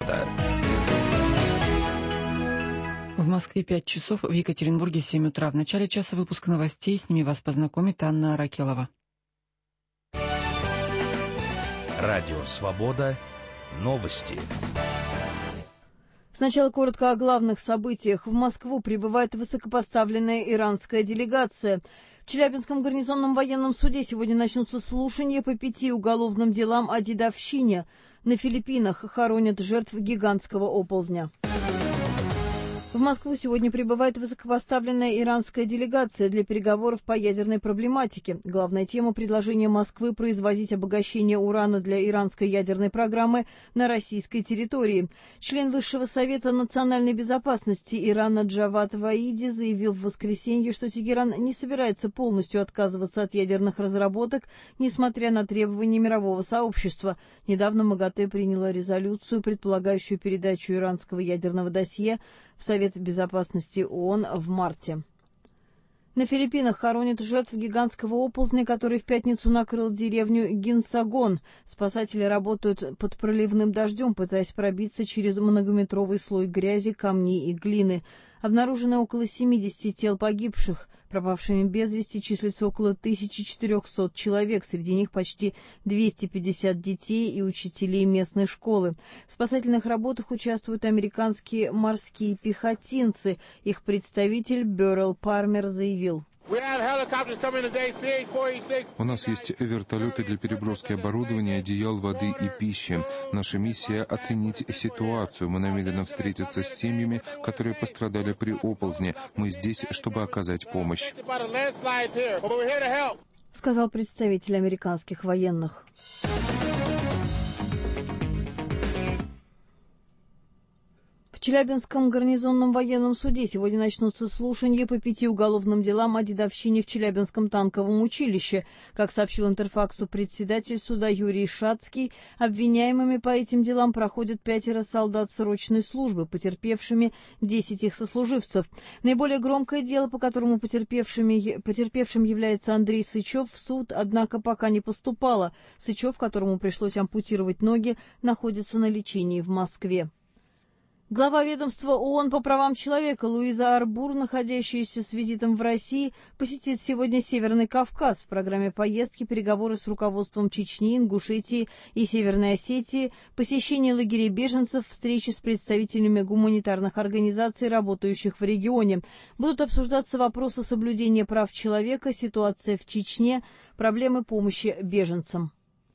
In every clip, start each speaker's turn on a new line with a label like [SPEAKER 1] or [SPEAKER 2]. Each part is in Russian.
[SPEAKER 1] свобода».
[SPEAKER 2] В Москве 5 часов, в Екатеринбурге 7 утра. В начале часа выпуск новостей. С ними вас познакомит Анна Ракелова.
[SPEAKER 1] Радио «Свобода». Новости.
[SPEAKER 3] Сначала коротко о главных событиях. В Москву прибывает высокопоставленная иранская делегация. В Челябинском гарнизонном военном суде сегодня начнутся слушания по 5 уголовным делам о дедовщине. На Филиппинах хоронят жертв гигантского оползня. В Москву сегодня прибывает высокопоставленная иранская делегация для переговоров по ядерной проблематике. Главная тема – предложения Москвы производить обогащение урана для иранской ядерной программы на российской территории. Член Высшего совета национальной безопасности Ирана Джавад Ваиди заявил в воскресенье, что Тегеран не собирается полностью отказываться от ядерных разработок, несмотря на требования мирового сообщества. Недавно МАГАТЭ приняла резолюцию, предполагающую передачу иранского ядерного досье в Совет безопасности ООН в марте. На Филиппинах хоронят жертв гигантского оползня, который в пятницу накрыл деревню Гинсагон. Спасатели работают под проливным дождем, пытаясь пробиться через многометровый слой грязи, камней и глины. Обнаружено около 70 тел погибших. Пропавшими без вести числится около 1400 человек. Среди них почти 250 детей и учителей местной школы. В спасательных работах участвуют американские морские пехотинцы. Их представитель Бёррел Пармер заявил:
[SPEAKER 4] у нас есть вертолеты для переброски оборудования, одеял, воды и пищи. Наша миссия — оценить ситуацию. Мы намерены встретиться с семьями, которые пострадали при оползне. Мы здесь, чтобы оказать помощь,
[SPEAKER 3] сказал представитель американских военных. В Челябинском гарнизонном военном суде сегодня начнутся слушания по 5 уголовным делам о дедовщине в Челябинском танковом училище. Как сообщил Интерфаксу председатель суда Юрий Шацкий, обвиняемыми по этим делам проходят 5 солдат срочной службы, потерпевшими 10 их сослуживцев. Наиболее громкое дело, по которому потерпевшим является Андрей Сычев, в суд, однако, пока не поступало. Сычев, которому пришлось ампутировать ноги, находится на лечении в Москве. Глава ведомства ООН по правам человека Луиза Арбур, находящаяся с визитом в России, посетит сегодня Северный Кавказ. В программе поездки переговоры с руководством Чечни, Ингушетии и Северной Осетии, посещение лагерей беженцев, встречи с представителями гуманитарных организаций, работающих в регионе. Будут обсуждаться вопросы соблюдения прав человека, ситуация в Чечне, проблемы помощи беженцам.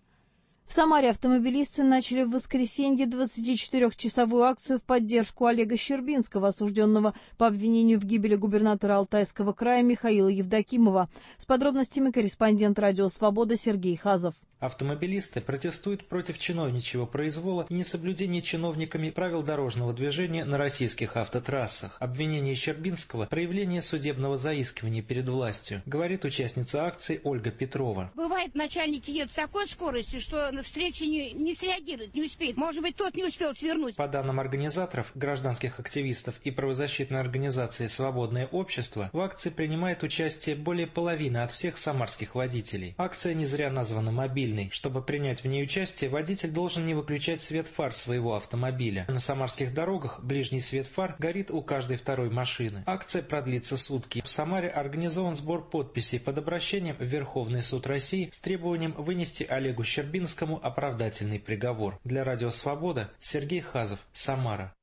[SPEAKER 3] В Самаре автомобилисты начали в воскресенье 24-часовую акцию в поддержку Олега Щербинского, осужденного по обвинению в гибели губернатора Алтайского края Михаила Евдокимова. С подробностями корреспондент «Радио Свобода» Сергей Хазов.
[SPEAKER 5] Автомобилисты протестуют против чиновничьего произвола и несоблюдения чиновниками правил дорожного движения на российских автотрассах. Обвинение Щербинского – проявление судебного заискивания перед властью, говорит участница акции Ольга Петрова.
[SPEAKER 6] Бывает, начальники едут с такой скоростью, что на встрече не среагируют, не успеет. Может быть, тот не успел свернуть.
[SPEAKER 5] По данным организаторов, гражданских активистов и правозащитной организации «Свободное общество», в акции принимает участие более половины от всех самарских водителей. Акция не зря названа «Мобильной». Чтобы принять в ней участие, водитель должен не выключать свет фар своего автомобиля. На самарских дорогах ближний свет фар горит у каждой второй машины. Акция продлится сутки. В Самаре организован сбор подписей под обращением в Верховный суд России с требованием вынести Олегу Щербинскому оправдательный приговор. Для Радио Свобода Сергей Хазов, Самара.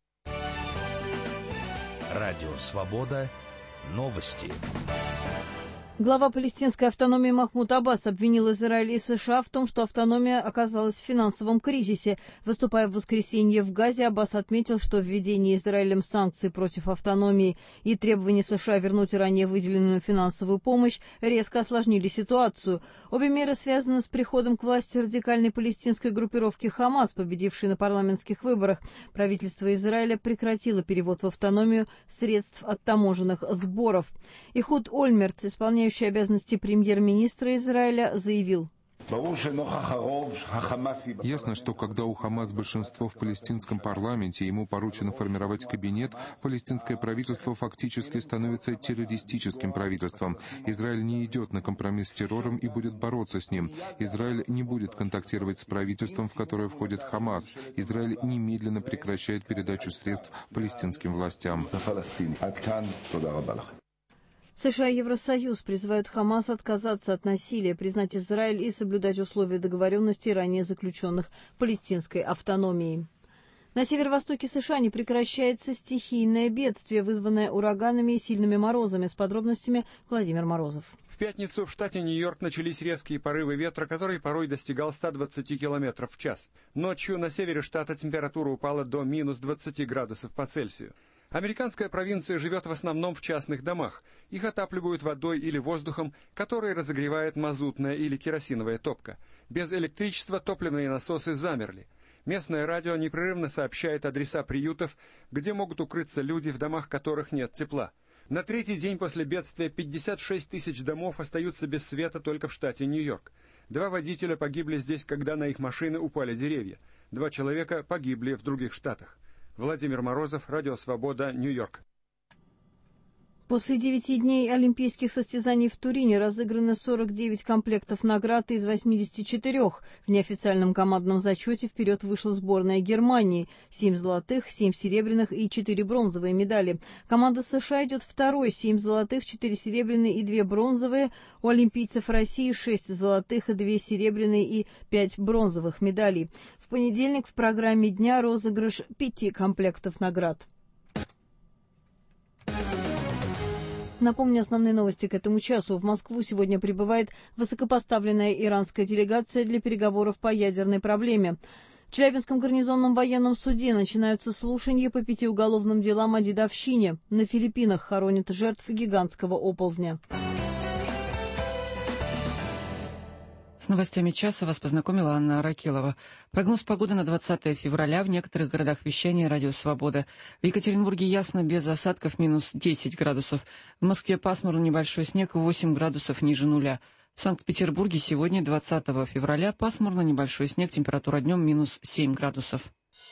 [SPEAKER 1] Радио Свобода. Новости.
[SPEAKER 3] Глава палестинской автономии Махмуд Аббас обвинил Израиль и США в том, что автономия оказалась в финансовом кризисе. Выступая в воскресенье в Газе, Аббас отметил, что введение Израилем санкций против автономии и требования США вернуть ранее выделенную финансовую помощь резко осложнили ситуацию. Обе меры связаны с приходом к власти радикальной палестинской группировки «Хамас», победившей на парламентских выборах. Правительство Израиля прекратило перевод в автономию средств от таможенных сборов. Ихуд Ольмерт, исполняющий обязанности премьер-министра Израиля, заявил:
[SPEAKER 4] Ясно, что когда у Хамас большинство в палестинском парламенте, ему поручено формировать кабинет, палестинское правительство фактически становится террористическим правительством. Израиль не идет на компромисс с террором и будет бороться с ним. Израиль не будет контактировать с правительством, в которое входит Хамас. Израиль немедленно прекращает передачу средств палестинским властям.
[SPEAKER 3] США и Евросоюз призывают Хамас отказаться от насилия, признать Израиль и соблюдать условия договоренности ранее заключенных палестинской автономией. На северо-востоке США не прекращается стихийное бедствие, вызванное ураганами и сильными морозами. С подробностями Владимир Морозов.
[SPEAKER 7] В пятницу в штате Нью-Йорк начались резкие порывы ветра, который порой достигал 120 км в час. Ночью на севере штата температура упала до минус 20 градусов по Цельсию. Американская провинция живет в основном в частных домах. Их отапливают водой или воздухом, который разогревает мазутная или керосиновая топка. Без электричества топливные насосы замерли. Местное радио непрерывно сообщает адреса приютов, где могут укрыться люди, в домах которых нет тепла. На третий день после бедствия 56 тысяч домов остаются без света только в штате Нью-Йорк. 2 водителя погибли здесь, когда на их машины упали деревья. 2 человека погибли в других штатах. Владимир Морозов, Радио Свобода, Нью-Йорк.
[SPEAKER 3] После 9 дней олимпийских состязаний в Турине разыграно 49 комплектов наград из 84. В неофициальном командном зачете вперед вышла сборная Германии. 7 золотых, 7 серебряных и 4 бронзовые медали. Команда США идет второй. 7 золотых, 4 серебряные и 2 бронзовые. У олимпийцев России 6 золотых и 2 серебряные и 5 бронзовых медалей. В понедельник в программе дня розыгрыш 5 комплектов наград. Напомню, основные новости к этому часу. В Москву сегодня прибывает высокопоставленная иранская делегация для переговоров по ядерной проблеме. В Челябинском гарнизонном военном суде начинаются слушания по 5 уголовным делам о дедовщине. На Филиппинах хоронят жертв гигантского оползня.
[SPEAKER 2] С новостями часа вас познакомила Анна Аракелова. Прогноз погоды на 20 февраля. В некоторых городах вещания «Радио Свобода». В Екатеринбурге ясно, без осадков, минус 10 градусов. В Москве пасмурно, небольшой снег, 8 градусов ниже нуля. В Санкт-Петербурге сегодня, 20 февраля, пасмурно, небольшой снег, температура днем минус 7 градусов.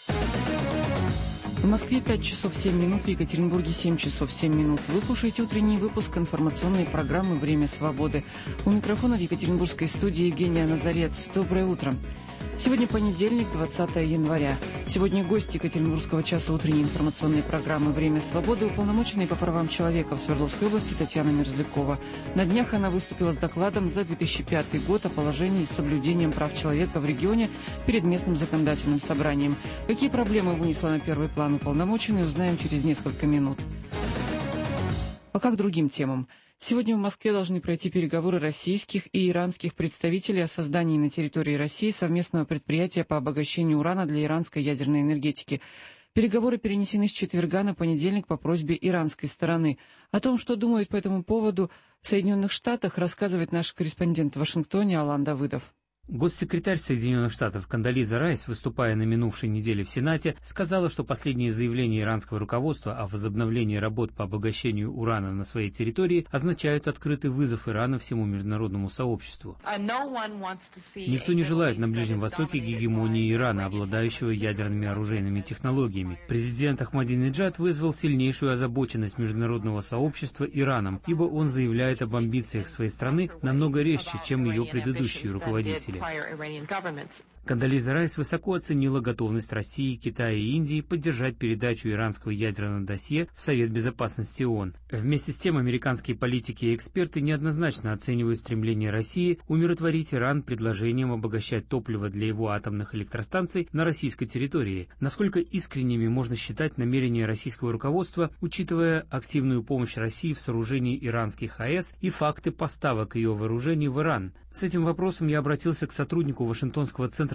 [SPEAKER 2] В Москве 5 часов 7 минут, в Екатеринбурге 7 часов 7 минут. Вы слушаете утренний выпуск информационной программы «Время свободы». У микрофона в Екатеринбургской студии Евгения Назарец. Доброе утро. Сегодня понедельник, 20 января. Сегодня гость Екатеринбургского часа утренней информационной программы «Время свободы» уполномоченный по правам человека в Свердловской области Татьяна Мерзлякова. На днях она выступила с докладом за 2005 год о положении с соблюдением прав человека в регионе перед местным законодательным собранием. Какие проблемы вынесла на первый план уполномоченный, узнаем через несколько минут. Пока к другим темам. Сегодня в Москве должны пройти переговоры российских и иранских представителей о создании на территории России совместного предприятия по обогащению урана для иранской ядерной энергетики. Переговоры перенесены с четверга на понедельник по просьбе иранской стороны. О том, что думают по этому поводу в Соединенных Штатах, рассказывает наш корреспондент в Вашингтоне Алан Давыдов.
[SPEAKER 8] Госсекретарь Соединенных Штатов Кондолиза Райс, выступая на минувшей неделе в Сенате, сказала, что последние заявления иранского руководства о возобновлении работ по обогащению урана на своей территории означают открытый вызов Ирана всему международному сообществу. Никто не желает на Ближнем Востоке гегемонии Ирана, обладающего ядерными оружейными технологиями. Президент Ахмадинеджад вызвал сильнейшую озабоченность международного сообщества Ираном, ибо он заявляет об амбициях своей страны намного резче, чем ее предыдущие руководители. Кондолиза Райс высоко оценила готовность России, Китая и Индии поддержать передачу иранского ядерного досье в Совет Безопасности ООН. Вместе с тем, американские политики и эксперты неоднозначно оценивают стремление России умиротворить Иран предложением обогащать топливо для его атомных электростанций на российской территории. Насколько искренними можно считать намерения российского руководства, учитывая активную помощь России в сооружении иранских АЭС и факты поставок ее вооружений в Иран? С этим вопросом я обратился к сотруднику Вашингтонского центра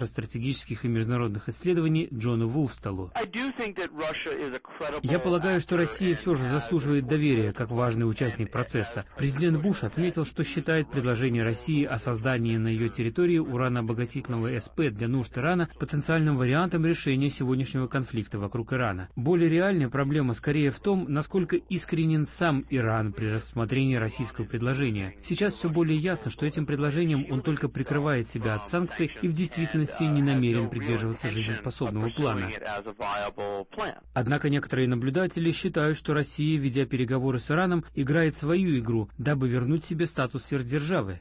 [SPEAKER 8] Центра стратегических и международных исследований Джону Вулфсталу. Я полагаю, что Россия все же заслуживает доверия как важный участник процесса. Президент Буш отметил, что считает предложение России о создании на ее территории уранообогатительного СП для нужд Ирана потенциальным вариантом решения сегодняшнего конфликта вокруг Ирана. Более реальная проблема скорее в том, насколько искренен сам Иран при рассмотрении российского предложения. Сейчас все более ясно, что этим предложением он только прикрывает себя от санкций и в действительности не намерен придерживаться жизнеспособного плана. Однако некоторые наблюдатели считают, что Россия, ведя переговоры с Ираном, играет свою игру, дабы вернуть себе статус сверхдержавы.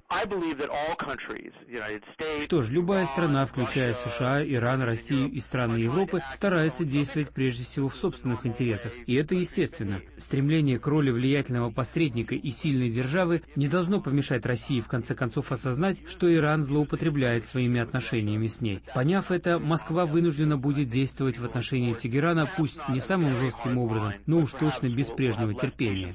[SPEAKER 8] Что ж, любая страна, включая США, Иран, Россию и страны Европы, старается действовать прежде всего в собственных интересах. И это естественно. Стремление к роли влиятельного посредника и сильной державы не должно помешать России в конце концов осознать, что Иран злоупотребляет своими отношениями с ней. Поняв это, Москва вынуждена будет действовать в отношении Тегерана, пусть не самым жестким образом, но уж точно без прежнего терпения,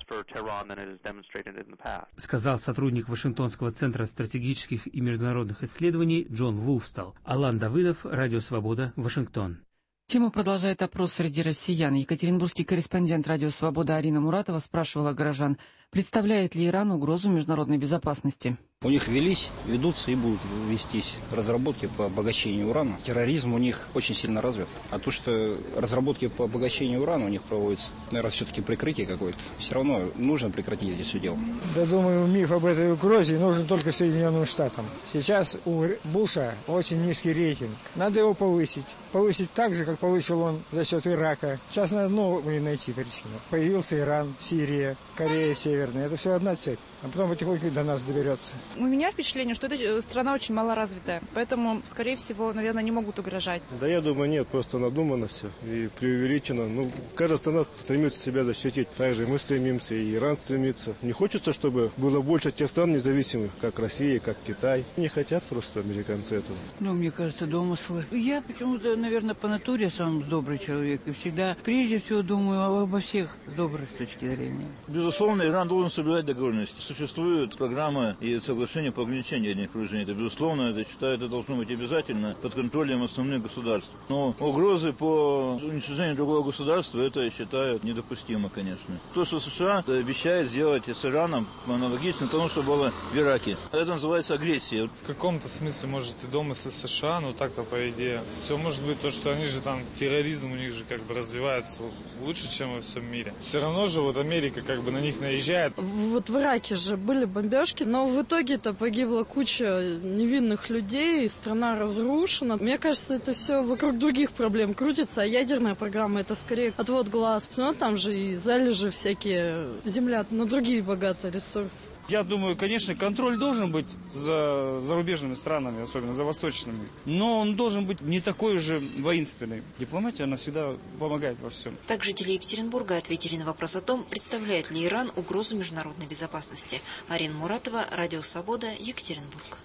[SPEAKER 8] сказал сотрудник Вашингтонского центра стратегических и международных исследований Джон Вулфстал. Алан Давыдов, Радио Свобода, Вашингтон.
[SPEAKER 2] Тему продолжает опрос среди россиян. Екатеринбургский корреспондент «Радио Свобода» Арина Муратова спрашивала горожан, представляет ли Иран угрозу международной безопасности.
[SPEAKER 9] У них ведутся и будут вестись разработки по обогащению урана. Терроризм у них очень сильно развит. А то, что разработки по обогащению урана у них проводятся, наверное, все-таки прикрытие какое-то. Все равно нужно прекратить это все дело.
[SPEAKER 10] Я думаю, миф об этой угрозе нужен только Соединенным Штатам. Сейчас у Буша очень низкий рейтинг. Надо его повысить. Повысить так же, как повысил он за счет Ирака. Сейчас надо новую найти причину. Появился Иран, Сирия, Корея Северная. Это все одна цепь. А потом потихоньку до нас доберется.
[SPEAKER 11] У меня впечатление, что эта страна очень малоразвитая. Поэтому, скорее всего, наверное, не могут угрожать.
[SPEAKER 12] Да я думаю, нет, просто надумано все и преувеличено. Каждая страна стремится себя защитить. Также и мы стремимся, и Иран стремится. Не хочется, чтобы было больше тех стран независимых, как Россия, как Китай. Не хотят просто американцы этого.
[SPEAKER 13] Мне кажется, домыслы. Я почему-то, наверное, по натуре сам добрый человек. И всегда, прежде всего, думаю обо всех с доброй точки зрения.
[SPEAKER 14] Безусловно, Иран должен соблюдать договоренности. Существует программа и соглашение по ограничению ядерных вооружений. Это, безусловно, это должно быть обязательно под контролем основных государств. Но угрозы по уничтожению другого государства, это, я считаю, недопустимо, конечно. То, что США обещает сделать с Ираном, аналогично тому, что было в Ираке. Это называется агрессия.
[SPEAKER 15] В каком-то смысле, может, и домыслы США, но так-то, по идее, все может быть то, что они же там, терроризм у них же как бы развивается лучше, чем во всем мире. Все равно же вот Америка как бы на них наезжает.
[SPEAKER 16] Вот в Ираке же были бомбежки, но в итоге-то погибла куча невинных людей, страна разрушена. Мне кажется, это все вокруг других проблем крутится, а ядерная программа — это скорее отвод глаз. Но там же и залежи всякие, земля на другие богатые ресурсы.
[SPEAKER 17] Я думаю, конечно, контроль должен быть за зарубежными странами, особенно за восточными. Но он должен быть не такой же воинственный. Дипломатия, она всегда помогает во всем.
[SPEAKER 18] Так жители Екатеринбурга ответили на вопрос о том, представляет ли Иран угрозу международной безопасности. Арина Муратова, Радио Свобода, Екатеринбург.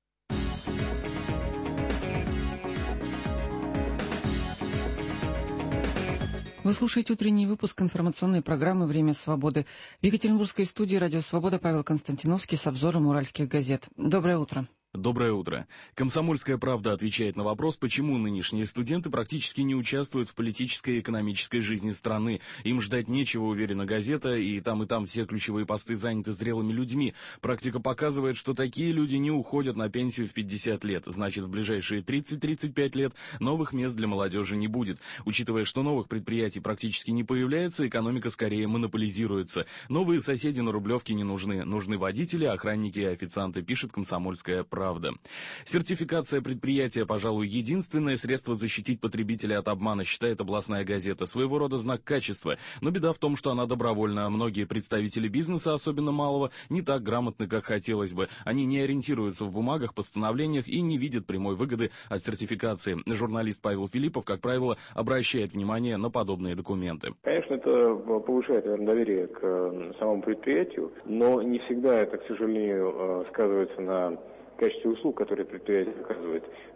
[SPEAKER 2] Вы слушаете утренний выпуск информационной программы «Время свободы». В Екатеринбургской студии «Радио Свобода» Павел Константиновский с обзором уральских газет. Доброе утро.
[SPEAKER 19] Доброе утро. «Комсомольская правда» отвечает на вопрос, почему нынешние студенты практически не участвуют в политической и экономической жизни страны. Им ждать нечего, уверена газета, и там все ключевые посты заняты зрелыми людьми. Практика показывает, что такие люди не уходят на пенсию в 50 лет. Значит, в ближайшие 30-35 лет новых мест для молодежи не будет. Учитывая, что новых предприятий практически не появляется, экономика скорее монополизируется. Новые соседи на Рублевке не нужны. Нужны водители, охранники и официанты, пишет «Комсомольская правда». Сертификация предприятия, пожалуй, единственное средство защитить потребителя от обмана, считает областная газета. Своего рода знак качества. Но беда в том, что она добровольна. Многие представители бизнеса, особенно малого, не так грамотны, как хотелось бы. Они не ориентируются в бумагах, постановлениях и не видят прямой выгоды от сертификации. Журналист Павел Филиппов, как правило, обращает внимание на подобные документы.
[SPEAKER 20] Конечно, это повышает, наверное, доверие к самому предприятию, но не всегда это, к сожалению, сказывается на качестве услуг, которые предприятие оказывает.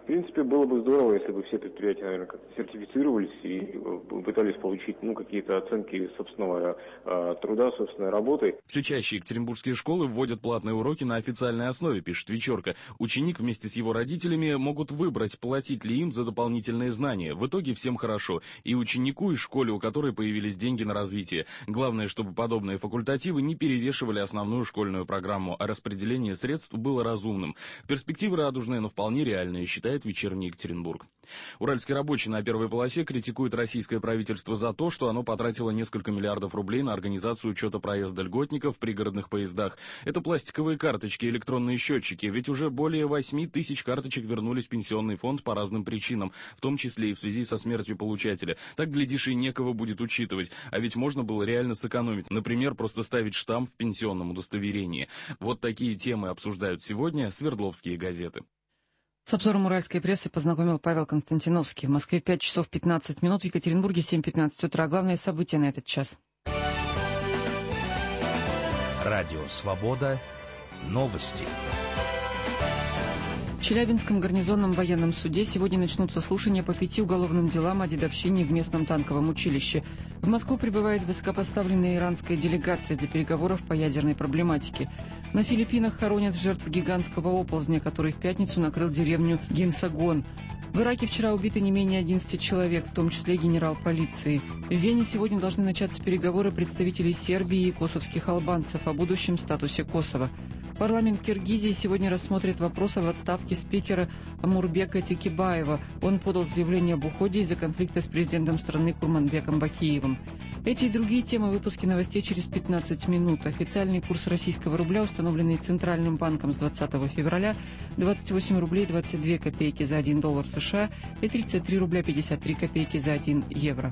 [SPEAKER 20] В принципе, было бы здорово, если бы все предприятия, наверное, как-то сертифицировались и пытались получить какие-то оценки собственного труда, собственной работы.
[SPEAKER 19] Все чаще екатеринбургские школы вводят платные уроки на официальной основе, пишет Вечерка. Ученик вместе с его родителями могут выбрать, платить ли им за дополнительные знания. В итоге всем хорошо. И ученику, и школе, у которой появились деньги на развитие. Главное, чтобы подобные факультативы не перевешивали основную школьную программу, а распределение средств было разумным. Перспективы радужные, но вполне реальные, считает «Вечерний Екатеринбург». Уральский рабочий на первой полосе критикует российское правительство за то, что оно потратило несколько миллиардов рублей на организацию учета проезда льготников в пригородных поездах. Это пластиковые карточки, электронные счетчики, ведь уже более 8 тысяч карточек вернулись в пенсионный фонд по разным причинам, в том числе и в связи со смертью получателя. Так, глядишь, и некого будет учитывать. А ведь можно было реально сэкономить. Например, просто ставить штамп в пенсионном удостоверении. Вот такие темы обсуждают сегодня Свердловские газеты.
[SPEAKER 2] С обзором уральской прессы познакомил Павел Константиновский. В Москве 5 часов 15 минут, в Екатеринбурге 7:15 утра. Главные события на этот час.
[SPEAKER 1] Радио «Свобода». Новости.
[SPEAKER 2] В Челябинском гарнизонном военном суде сегодня начнутся слушания по 5 уголовным делам о дедовщине в местном танковом училище. В Москву прибывает высокопоставленная иранская делегация для переговоров по ядерной проблематике. На Филиппинах хоронят жертв гигантского оползня, который в пятницу накрыл деревню Гинсагон. В Ираке вчера убиты не менее 11 человек, в том числе генерал полиции. В Вене сегодня должны начаться переговоры представителей Сербии и косовских албанцев о будущем статусе Косово. Парламент Киргизии сегодня рассмотрит вопрос об отставке спикера Амурбека Текебаева. Он подал заявление об уходе из-за конфликта с президентом страны Курманбеком Бакиевым. Эти и другие темы в выпуске новостей через 15 минут. Официальный курс российского рубля, установленный Центральным банком с 20 февраля, 28 рублей 22 копейки за 1 доллар США и 33 рубля 53 копейки за 1 евро.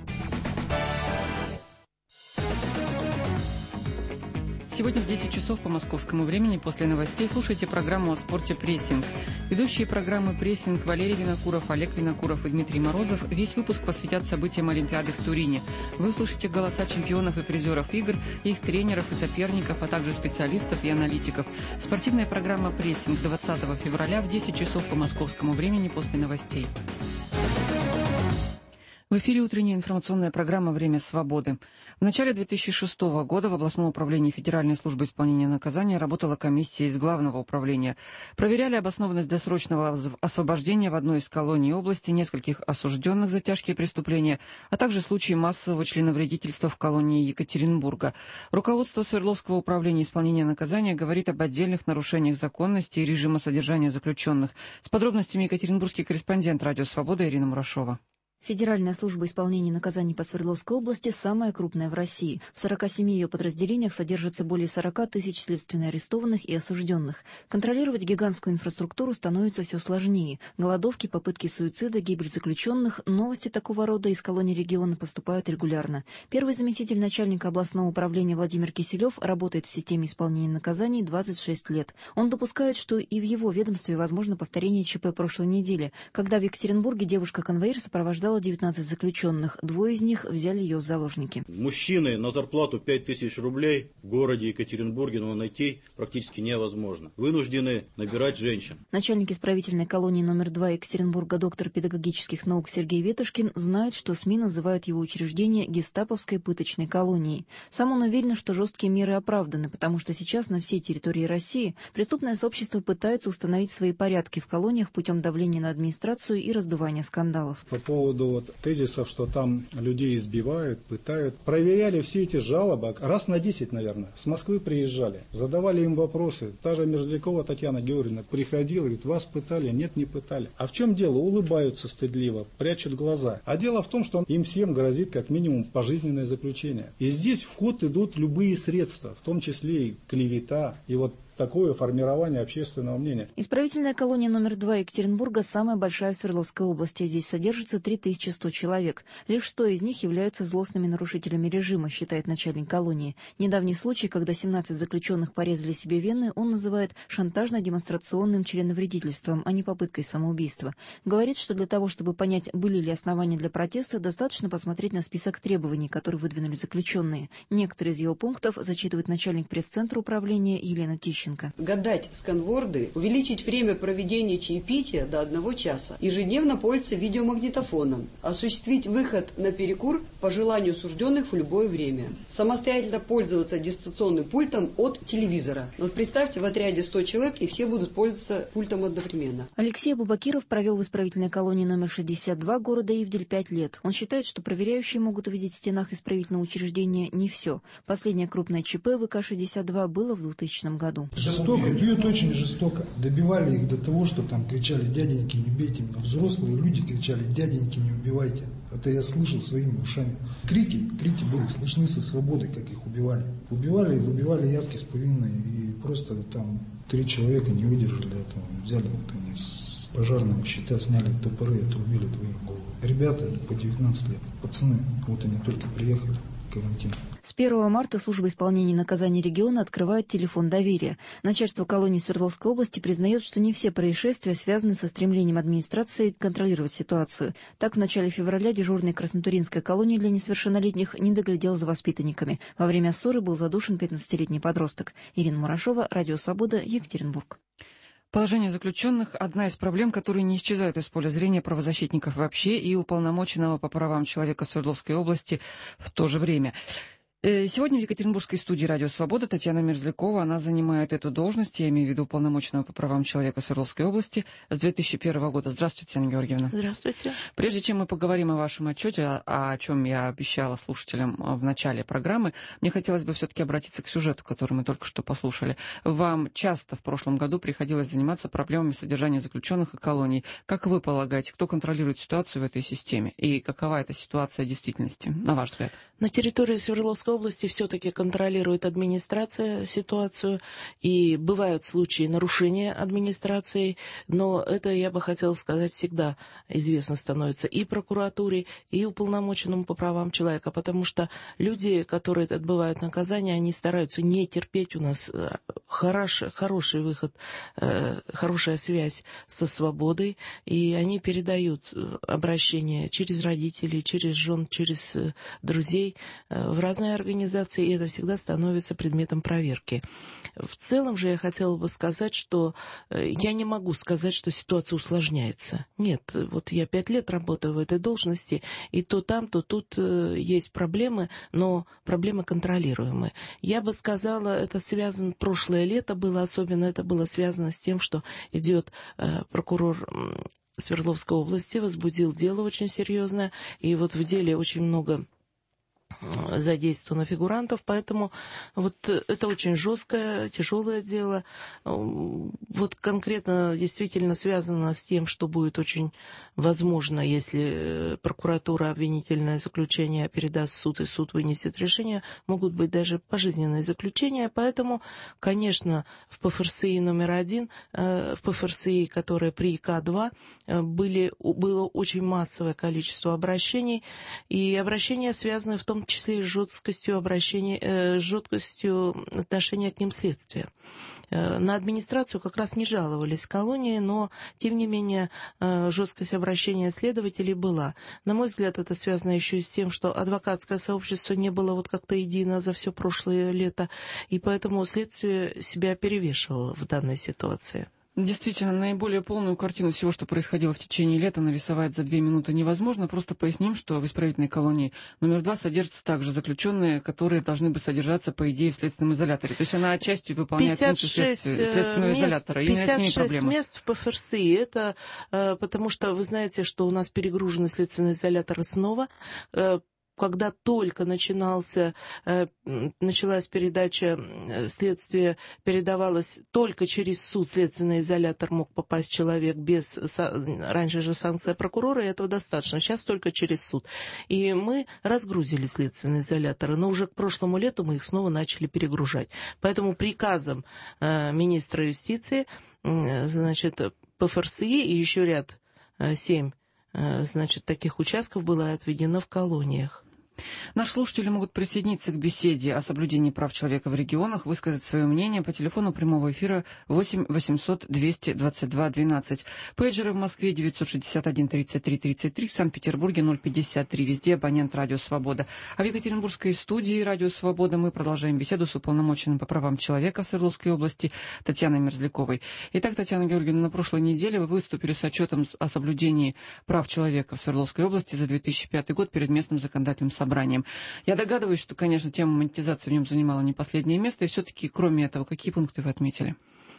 [SPEAKER 2] Сегодня в 10 часов по московскому времени после новостей слушайте программу о спорте «Прессинг». Ведущие программы «Прессинг» Валерий Винокуров, Олег Винокуров и Дмитрий Морозов весь выпуск посвятят событиям Олимпиады в Турине. Вы услышите голоса чемпионов и призеров игр, их тренеров и соперников, а также специалистов и аналитиков. Спортивная программа «Прессинг» 20 февраля в 10 часов по московскому времени после новостей. В эфире утренняя информационная программа «Время свободы». В начале 2006 года в областном управлении Федеральной службы исполнения наказания работала комиссия из Главного управления. Проверяли обоснованность досрочного освобождения в одной из колоний области нескольких осужденных за тяжкие преступления, а также случаи массового членовредительства в колонии Екатеринбурга. Руководство Свердловского управления исполнения наказания говорит об отдельных нарушениях законности и режима содержания заключенных. С подробностями екатеринбургский корреспондент «Радио Свобода» Ирина Мурашова.
[SPEAKER 21] Федеральная служба исполнения наказаний по Свердловской области самая крупная в России. В 47 ее подразделениях содержится более 40 тысяч следственно арестованных и осужденных. Контролировать гигантскую инфраструктуру становится все сложнее. Голодовки, попытки суицида, гибель заключенных, новости такого рода из колоний региона поступают регулярно. Первый заместитель начальника областного управления Владимир Киселев работает в системе исполнения наказаний 26 лет. Он допускает, что и в его ведомстве возможно повторение ЧП прошлой недели, когда в Екатеринбурге девушка-конвоир сопровождала 19 заключенных. Двое из них взяли ее в заложники.
[SPEAKER 22] Мужчины на зарплату 5000 рублей в городе Екатеринбурге, но найти практически невозможно. Вынуждены набирать женщин.
[SPEAKER 21] Начальник исправительной колонии номер 2 Екатеринбурга, доктор педагогических наук Сергей Ветушкин, знает, что СМИ называют его учреждение гестаповской пыточной колонией. Сам он уверен, что жесткие меры оправданы, потому что сейчас на всей территории России преступное сообщество пытается установить свои порядки в колониях путем давления на администрацию и раздувания скандалов.
[SPEAKER 23] По поводу тезисов, что там людей избивают, пытают. Проверяли все эти жалобы, раз на 10, наверное. С Москвы приезжали, задавали им вопросы. Та же Мерзлякова Татьяна Георгиевна приходила, говорит, вас пытали? Нет, не пытали. А в чем дело? Улыбаются стыдливо, прячут глаза. А дело в том, что им всем грозит как минимум пожизненное заключение. И здесь в ход идут любые средства, в том числе и клевета, и вот такое формирование общественного мнения.
[SPEAKER 21] Исправительная колония номер 2 Екатеринбурга самая большая в Свердловской области. Здесь содержится 3100 человек. Лишь 100 из них являются злостными нарушителями режима, считает начальник колонии. Недавний случай, когда 17 заключенных порезали себе вены, он называет шантажно-демонстрационным членовредительством, а не попыткой самоубийства. Говорит, что для того, чтобы понять, были ли основания для протеста, достаточно посмотреть на список требований, которые выдвинули заключенные. Некоторые из его пунктов зачитывает начальник пресс-центра управления Елена Тищенко. Лещенко.
[SPEAKER 4] Гадать сканворды, увеличить время проведения чаепития до 1 часа, ежедневно пользоваться видеомагнитофоном, осуществить выход на перекур по желанию осужденных в любое время, самостоятельно пользоваться дистанционным пультом от телевизора. Вот представьте, в отряде 100 человек, и все будут пользоваться пультом одновременно.
[SPEAKER 21] Алексей Абубакиров провел в исправительной колонии номер 62 города Ивдель 5 лет. Он считает, что проверяющие могут увидеть в стенах исправительного учреждения не все. Последнее крупное ЧП в ИК-62 было в 2000 году.
[SPEAKER 23] Жестоко, бьют очень жестоко. Добивали их до того, что там кричали: дяденьки, не бейте меня. Взрослые люди кричали: дяденьки, не убивайте. Это я слышал своими ушами. Крики были слышны со свободы, как их убивали. Убивали и выбивали явки с повинной. И просто там 3 человека не выдержали этого. Взяли вот они с пожарного щита, сняли топоры и отрубили 2 голову. Ребята по 19 лет, пацаны, вот они только приехали в карантин.
[SPEAKER 21] С 1 марта служба исполнения наказаний региона открывает телефон доверия. Начальство колонии Свердловской области признает, что не все происшествия связаны со стремлением администрации контролировать ситуацию. Так, в начале февраля дежурный Краснотуринской колонии для несовершеннолетних не доглядел за воспитанниками. Во время ссоры был задушен 15-летний подросток. Ирина Мурашова, Радио Свобода, Екатеринбург.
[SPEAKER 2] Положение заключенных – одна из проблем, которые не исчезают из поля зрения правозащитников вообще и уполномоченного по правам человека Свердловской области в то же время. Сегодня в Екатеринбургской студии «Радио Свобода» Татьяна Мерзлякова. Она занимает эту должность, я имею в виду уполномоченного по правам человека Свердловской области, с 2001 года. Здравствуйте, Татьяна Георгиевна.
[SPEAKER 5] Здравствуйте.
[SPEAKER 2] Прежде чем мы поговорим о вашем отчете, о чем я обещала слушателям в начале программы, мне хотелось бы все-таки обратиться к сюжету, который мы только что послушали. Вам часто в прошлом году приходилось заниматься проблемами содержания заключенных и колоний. Как вы полагаете, кто контролирует ситуацию в этой системе? И какова эта ситуация в действительности, на ваш взгляд?
[SPEAKER 5] На территории Свердловской области все-таки контролирует администрация ситуацию, и бывают случаи нарушения администрацией, но это, я бы хотела сказать, всегда известно становится и прокуратуре, и уполномоченному по правам человека, потому что люди, которые отбывают наказание, они стараются не терпеть. У нас хороший выход, хорошая связь со свободой, и они передают обращение через родителей, через жен, через друзей в разные организации, и это всегда становится предметом проверки. В целом же я хотела бы сказать, что я не могу сказать, что ситуация усложняется. Нет, вот я 5 лет работаю в этой должности, и то там, то тут есть проблемы, но проблемы контролируемые. Я бы сказала, это связано, прошлое лето было особенно, это было связано с тем, что идет прокурор Свердловской области, возбудил дело очень серьезное, и вот в деле очень много задействовано фигурантов, поэтому вот это очень жесткое, тяжелое дело. Вот конкретно действительно связано с тем, что будет очень возможно, если прокуратура обвинительное заключение передаст в суд, и суд вынесет решение, могут быть даже пожизненные заключения. Поэтому, конечно, в ПФРСИ номер 1, в ПФРСИ, которые при ИК-2, было очень массовое количество обращений, и обращения связаны в том числе и с жесткостью отношения к ним следствия. На администрацию как раз не жаловались колонии, но, тем не менее, жесткость обращения следователей была. На мой взгляд, это связано еще и с тем, что адвокатское сообщество не было вот как-то едино за все прошлое лето, и поэтому следствие себя перевешивало в данной ситуации.
[SPEAKER 2] Действительно, наиболее полную картину всего, что происходило в течение лета, нарисовать за 2 минуты невозможно. Просто поясним, что в исправительной колонии номер 2 содержатся также заключенные, которые должны бы содержаться, по идее, в следственном изоляторе. То есть она отчасти выполняет функцию следственного изолятора.
[SPEAKER 5] 56 мест в ПФРСИ. Это потому что вы знаете, что у нас перегружены следственные изоляторы снова. Когда только началась передача следствия, передавалось только через суд, следственный изолятор мог попасть человек без... Раньше же санкция прокурора, и этого достаточно. Сейчас только через суд. И мы разгрузили следственные изоляторы, но уже к прошлому лету мы их снова начали перегружать. Поэтому приказом министра юстиции, значит, ПФРСИ и еще ряд 7 таких участков было отведено в колониях.
[SPEAKER 2] Наши слушатели могут присоединиться к беседе о соблюдении прав человека в регионах, высказать свое мнение по телефону прямого эфира 8 800 222 12. Пейджеры в Москве 961 33 33, в Санкт-Петербурге 053. Везде абонент «Радио Свобода». А в Екатеринбургской студии «Радио Свобода» мы продолжаем беседу с уполномоченным по правам человека в Свердловской области Татьяной Мерзляковой. Итак, Татьяна Георгиевна, на прошлой неделе вы выступили с отчетом о соблюдении прав человека в Свердловской области за 2005 год перед местным законодательным собранием. Я догадываюсь, что, конечно, тема монетизации в нем занимала не последнее место, и все-таки, кроме этого, какие пункты вы отметили?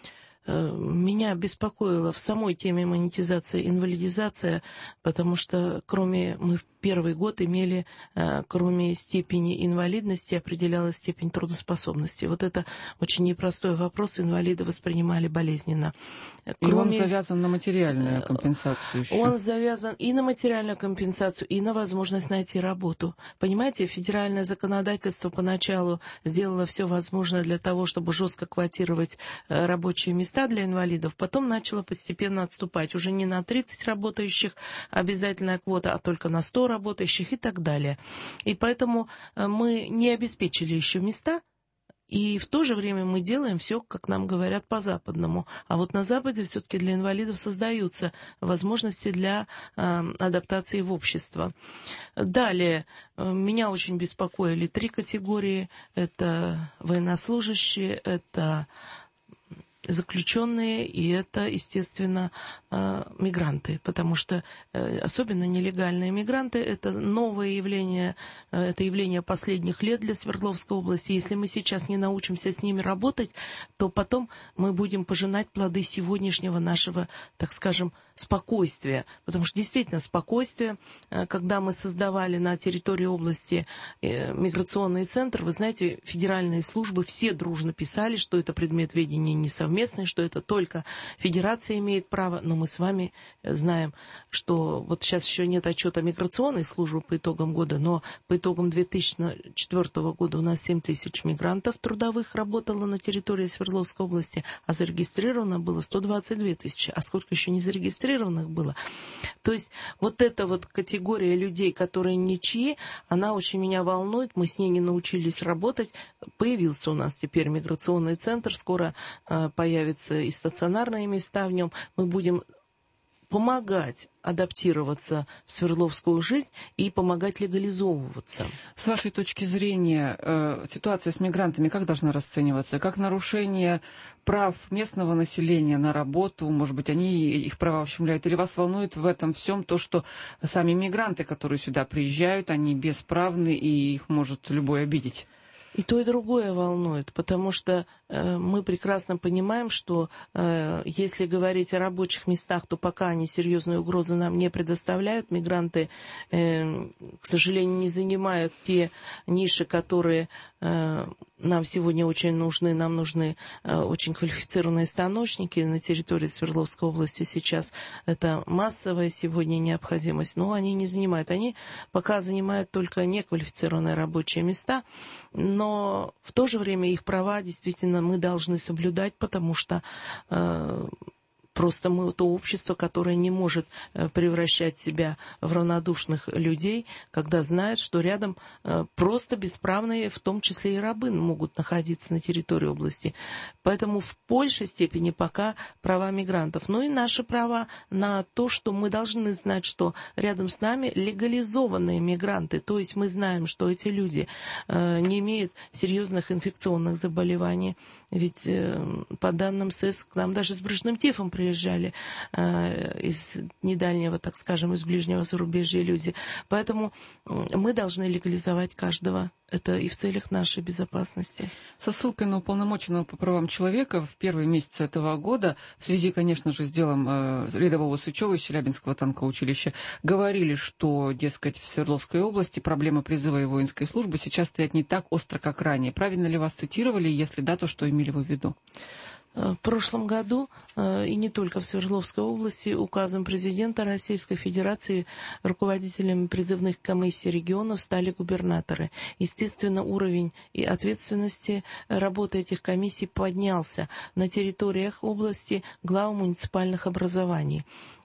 [SPEAKER 5] Меня беспокоила в самой теме монетизации инвалидизация, потому что мы в первый год имели, кроме степени инвалидности, определялась степень трудоспособности. Вот это очень непростой вопрос, инвалиды воспринимали болезненно.
[SPEAKER 2] И он завязан на материальную компенсацию еще.
[SPEAKER 5] Он завязан и на материальную компенсацию, и на возможность найти работу. Понимаете, федеральное законодательство поначалу сделало все возможное для того, чтобы жестко квотировать рабочие места для инвалидов, потом начало постепенно отступать. Уже не на 30 работающих обязательная квота, а только на 100 работающих и так далее. И поэтому мы не обеспечили еще места, и в то же время мы делаем все, как нам говорят, по-западному. А вот на Западе все-таки для инвалидов создаются возможности для адаптации в общество. Далее, меня очень беспокоили 3 категории. Это военнослужащие, это заключенные, и это, естественно, мигранты, потому что особенно нелегальные мигранты — это новое явление, это явление последних лет для Свердловской области. Если мы сейчас не научимся с ними работать, то потом мы будем пожинать плоды сегодняшнего нашего, так скажем, спокойствия. Потому что действительно спокойствие, когда мы создавали на территории области миграционный центр, вы знаете, федеральные службы все дружно писали, что это предмет ведения не совместный, что это только федерация имеет право, но мы с вами знаем, что вот сейчас еще нет отчета миграционной службы по итогам года, но по итогам 2004 года у нас 7 тысяч мигрантов трудовых работало на территории Свердловской области, а зарегистрировано было 122 тысячи. А сколько еще не зарегистрированных было? То есть вот эта вот категория людей, которые ничьи, она очень меня волнует, мы с ней не научились работать. Появился у нас теперь миграционный центр, скоро появятся и стационарные места в нем. Мы будем помогать адаптироваться в свердловскую жизнь и помогать легализовываться.
[SPEAKER 2] С вашей точки зрения, ситуация с мигрантами как должна расцениваться? Как нарушение прав местного населения на работу? Может быть, они их права ущемляют? Или вас волнует в этом всем то, что сами мигранты, которые сюда приезжают, они бесправны и их может любой обидеть?
[SPEAKER 5] И то, и другое волнует, потому что мы прекрасно понимаем, что если говорить о рабочих местах, то пока они серьезную угрозу нам не предоставляют. Мигранты, к сожалению, не занимают те ниши, которые нам сегодня очень нужны. Нам нужны очень квалифицированные станочники на территории Свердловской области сейчас. Это массовая сегодня необходимость, но они не занимают. Они пока занимают только неквалифицированные рабочие места, но в то же время их права действительно мы должны соблюдать, потому что просто мы то общество, которое не может превращать себя в равнодушных людей, когда знает, что рядом просто бесправные, в том числе и рабы, могут находиться на территории области. Поэтому в большей степени пока права мигрантов. Но и наши права на то, что мы должны знать, что рядом с нами легализованные мигранты. То есть мы знаем, что эти люди не имеют серьезных инфекционных заболеваний. Ведь по данным СЭС к нам даже с брюшным тифом приезжали из недальнего, так скажем, из ближнего зарубежья люди. Поэтому мы должны легализовать каждого. Это и в целях нашей безопасности.
[SPEAKER 2] Со ссылкой на уполномоченного по правам человека в первые месяцы этого года, в связи, конечно же, с делом рядового Сычева из Челябинского танкового училища, говорили, что, дескать, в Свердловской области проблема призыва и воинской службы сейчас стоят не так остро, как ранее. Правильно ли вас цитировали? Если да, то что имели вы в виду?
[SPEAKER 5] В прошлом году, и не только в Свердловской области, указом президента Российской Федерации руководителями призывных комиссий регионов стали губернаторы. Естественно, уровень и ответственности работы этих комиссий поднялся на территориях области глав муниципальных образований.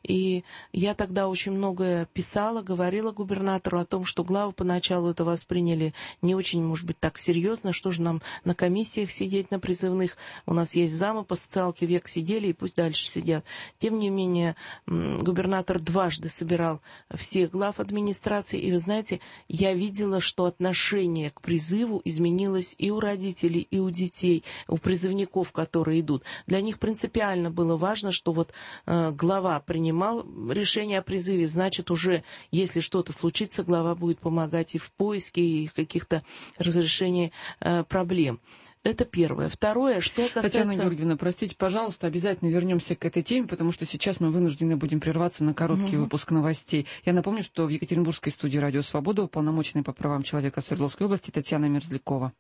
[SPEAKER 5] И я тогда очень многое писала, говорила губернатору о том, что главы поначалу это восприняли не очень, может быть, так серьезно, что же нам на комиссиях сидеть, на призывных. У нас есть замы по социалке, век сидели, и пусть дальше сидят. Тем не менее, губернатор дважды собирал всех глав администрации, и вы знаете, я видела, что отношение к призыву изменилось и у родителей, и у детей, у призывников, которые идут. Для них принципиально было важно, что вот глава принимал решение о призыве, значит, уже если что-то случится, глава будет помогать и в поиске, и в каких-то разрешении проблем. Это первое. Второе, что касается...
[SPEAKER 2] Татьяна Георгиевна, простите, пожалуйста, обязательно вернемся к этой теме, потому что сейчас мы вынуждены будем прерваться на короткий выпуск новостей. Я напомню, что в Екатеринбургской студии «Радио Свобода» уполномоченная по правам человека Свердловской области Татьяна Мерзлякова.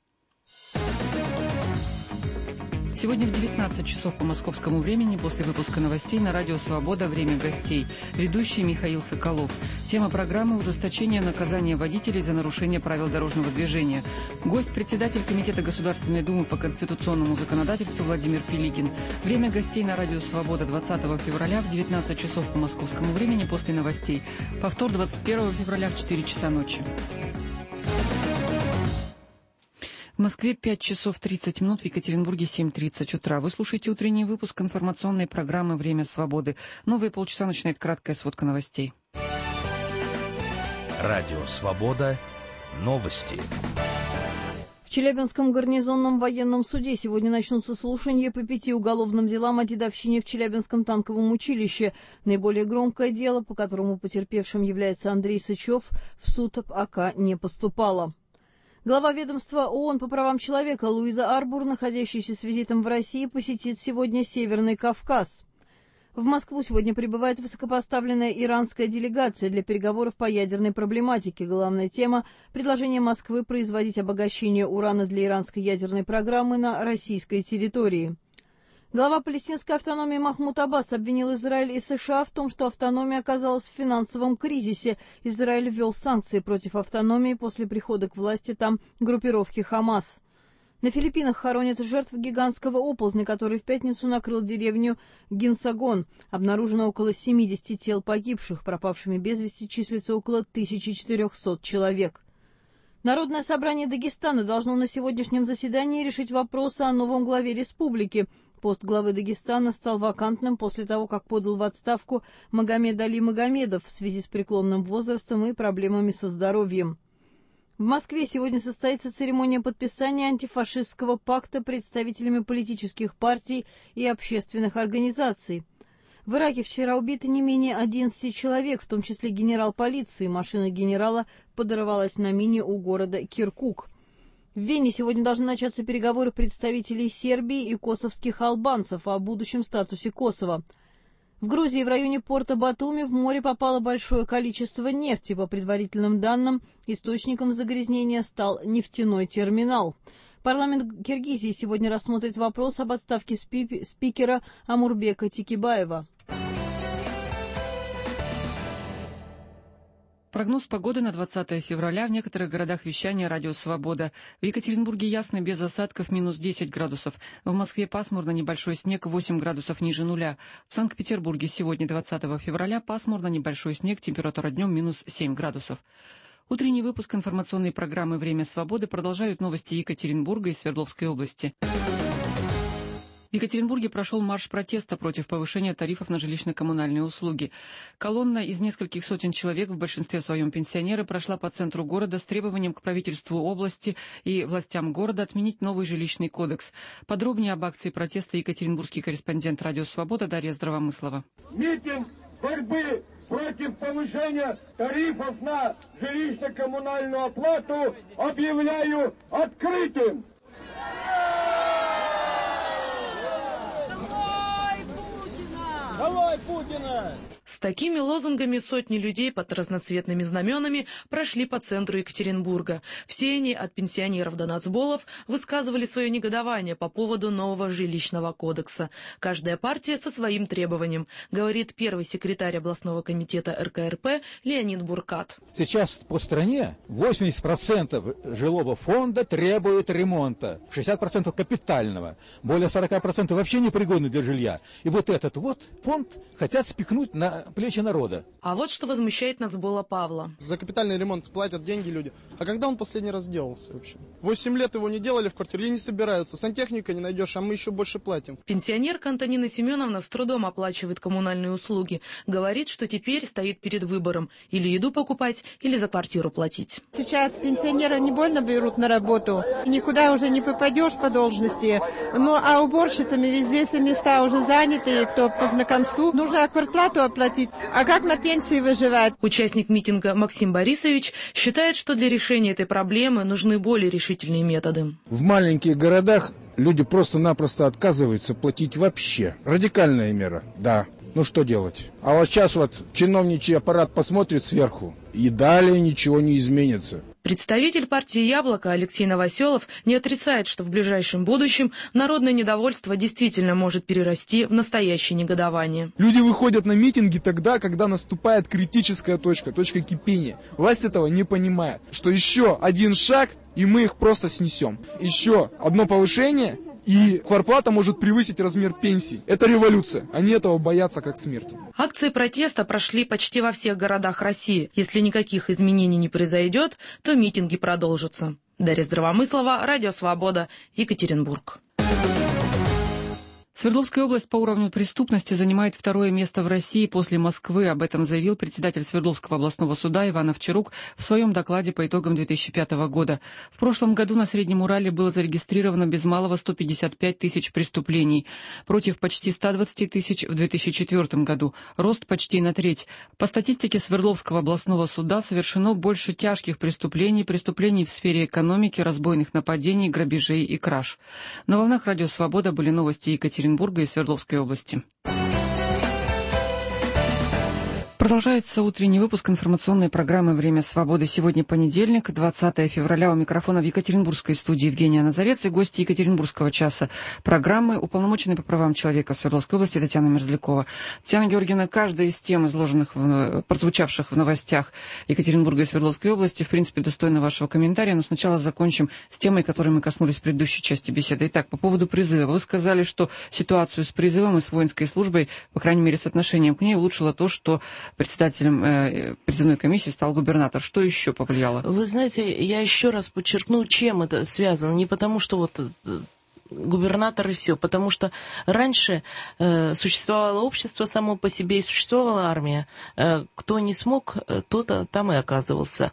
[SPEAKER 2] Сегодня в 19 часов по московскому времени, после выпуска новостей на радио «Свобода» «Время гостей». Ведущий Михаил Соколов. Тема программы – ужесточение наказания водителей за нарушение правил дорожного движения. Гость – председатель Комитета Государственной Думы по конституционному законодательству Владимир Пилигин. Время гостей на радио «Свобода» 20 февраля в 19 часов по московскому времени после новостей. Повтор 21 февраля в 4 часа ночи. В Москве 5 часов 30 минут, в Екатеринбурге 7:30 утра. Вы слушаете утренний выпуск информационной программы «Время свободы». Новые полчаса начинает краткая сводка новостей.
[SPEAKER 1] Радио «Свобода». Новости.
[SPEAKER 3] В Челябинском гарнизонном военном суде сегодня начнутся слушания по 5 уголовным делам о дедовщине в Челябинском танковом училище. Наиболее громкое дело, по которому потерпевшим является Андрей Сычев, в суд АК не поступало. Глава ведомства ООН по правам человека Луиза Арбур, находящаяся с визитом в России, посетит сегодня Северный Кавказ. В Москву сегодня прибывает высокопоставленная иранская делегация для переговоров по ядерной проблематике. Главная тема – предложение Москвы производить обогащение урана для иранской ядерной программы на российской территории. Глава палестинской автономии Махмуд Аббас обвинил Израиль и США в том, что автономия оказалась в финансовом кризисе. Израиль ввел санкции против автономии после прихода к власти там группировки «Хамас». На Филиппинах хоронят жертв гигантского оползня, который в пятницу накрыл деревню Гинсагон. Обнаружено около 70 тел погибших, пропавшими без вести числится около 1400 человек. Народное собрание Дагестана должно на сегодняшнем заседании решить вопросы о новом главе республики. Пост главы Дагестана стал вакантным после того, как подал в отставку Магомед Али Магомедов в связи с преклонным возрастом и проблемами со здоровьем. В Москве сегодня состоится церемония подписания антифашистского пакта представителями политических партий и общественных организаций. В Ираке вчера убито не менее 11 человек, в том числе генерал полиции. Машина генерала подорвалась на мине у города Киркук. В Вене сегодня должны начаться переговоры представителей Сербии и косовских албанцев о будущем статусе Косово. В Грузии в районе порта Батуми в море попало большое количество нефти. По предварительным данным, источником загрязнения стал нефтяной терминал. Парламент Киргизии сегодня рассмотрит вопрос об отставке спикера Амурбека Текибаева.
[SPEAKER 2] Прогноз погоды на 20 февраля. В некоторых городах вещания «Радио Свобода». В Екатеринбурге ясно, без осадков, минус 10 градусов. В Москве пасмурно, небольшой снег, 8 градусов ниже нуля. В Санкт-Петербурге сегодня, 20 февраля, пасмурно, небольшой снег, температура днем минус 7 градусов. Утренний выпуск информационной программы «Время свободы» продолжают новости Екатеринбурга и Свердловской области. В Екатеринбурге прошел марш протеста против повышения тарифов на жилищно-коммунальные услуги. Колонна из нескольких сотен человек, в большинстве своем пенсионеры, прошла по центру города с требованием к правительству области и властям города отменить новый жилищный кодекс. Подробнее об акции протеста екатеринбургский корреспондент «Радио Свобода» Дарья Здравомыслова.
[SPEAKER 6] Митинг борьбы против повышения тарифов на жилищно-коммунальную оплату объявляю открытым.
[SPEAKER 7] Долой Путина! С такими лозунгами сотни людей под разноцветными знаменами прошли по центру Екатеринбурга. Все они, от пенсионеров до нацболов, высказывали свое негодование по поводу нового жилищного кодекса. Каждая партия со своим требованием, говорит первый секретарь областного комитета РКРП Леонид Буркат.
[SPEAKER 24] Сейчас по стране 80% жилого фонда требует ремонта, 60% капитального, более 40% вообще непригодны для жилья. И вот этот вот фонд хотят спихнуть на плечи народа.
[SPEAKER 7] А вот что возмущает нацбола Павла.
[SPEAKER 8] За капитальный ремонт платят деньги люди. А когда он последний раз делался вообще? 8 лет его не делали в квартире и не собираются. Сантехника не найдешь, а мы еще больше платим.
[SPEAKER 7] Пенсионерка Антонина Семеновна с трудом оплачивает коммунальные услуги. Говорит, что теперь стоит перед выбором. Или еду покупать, или за квартиру платить.
[SPEAKER 9] Сейчас пенсионеры не больно берут на работу. Никуда уже не попадешь по должности. Ну, а уборщицами везде все места уже заняты. Кто по знакомству. Нужно квартплату оплатить. А как на пенсии выживать?
[SPEAKER 7] Участник митинга Максим Борисович считает, что для решения этой проблемы нужны более решительные методы.
[SPEAKER 23] В маленьких городах люди просто-напросто отказываются платить вообще. Радикальная мера, да. Ну что делать? А вот сейчас вот чиновничий аппарат посмотрит сверху, и далее ничего не изменится.
[SPEAKER 7] Представитель партии «Яблоко» Алексей Новоселов не отрицает, что в ближайшем будущем народное недовольство действительно может перерасти в настоящее негодование.
[SPEAKER 10] Люди выходят на митинги тогда, когда наступает критическая точка кипения. Власть этого не понимает, что еще один шаг, и мы их просто снесем. Еще одно повышение, и квартплата может превысить размер пенсии. Это революция. Они этого боятся как смерти.
[SPEAKER 7] Акции протеста прошли почти во всех городах России. Если никаких изменений не произойдет, то митинги продолжатся. Дарья Здравомыслова, Радио Свобода, Екатеринбург.
[SPEAKER 2] Свердловская область по уровню преступности занимает второе место в России после Москвы. Об этом заявил председатель Свердловского областного суда Иван Овчарук в своем докладе по итогам 2005 года. В прошлом году на Среднем Урале было зарегистрировано без малого 155 тысяч преступлений, против почти 120 тысяч в 2004 году. Рост почти на треть. По статистике Свердловского областного суда совершено больше тяжких преступлений, преступлений в сфере экономики, разбойных нападений, грабежей и краж. На волнах Радио Свобода были новости Екатеринбурга и Свердловской области. Продолжается утренний выпуск информационной программы «Время свободы». Сегодня понедельник, 20 февраля. У микрофона в Екатеринбургской студии Евгения Назарец и гости Екатеринбургского часа программы уполномоченный по правам человека в Свердловской области Татьяна Мерзлякова. Татьяна Георгиевна, каждая из тем, прозвучавших в новостях Екатеринбурга и Свердловской области, в принципе, достойна вашего комментария, но сначала закончим с темой, которой мы коснулись в предыдущей части беседы. Итак, по поводу призыва. Вы сказали, что ситуацию с призывом и с воинской службой, по крайней мере, с отношением к ней, улучшило то, что председателем призывной комиссии стал губернатор. Что еще повлияло?
[SPEAKER 5] Вы знаете, я еще раз подчеркну, чем это связано. Не потому, что вот губернатор и все, потому что раньше существовало общество само по себе и существовала армия. Кто не смог, тот там и оказывался.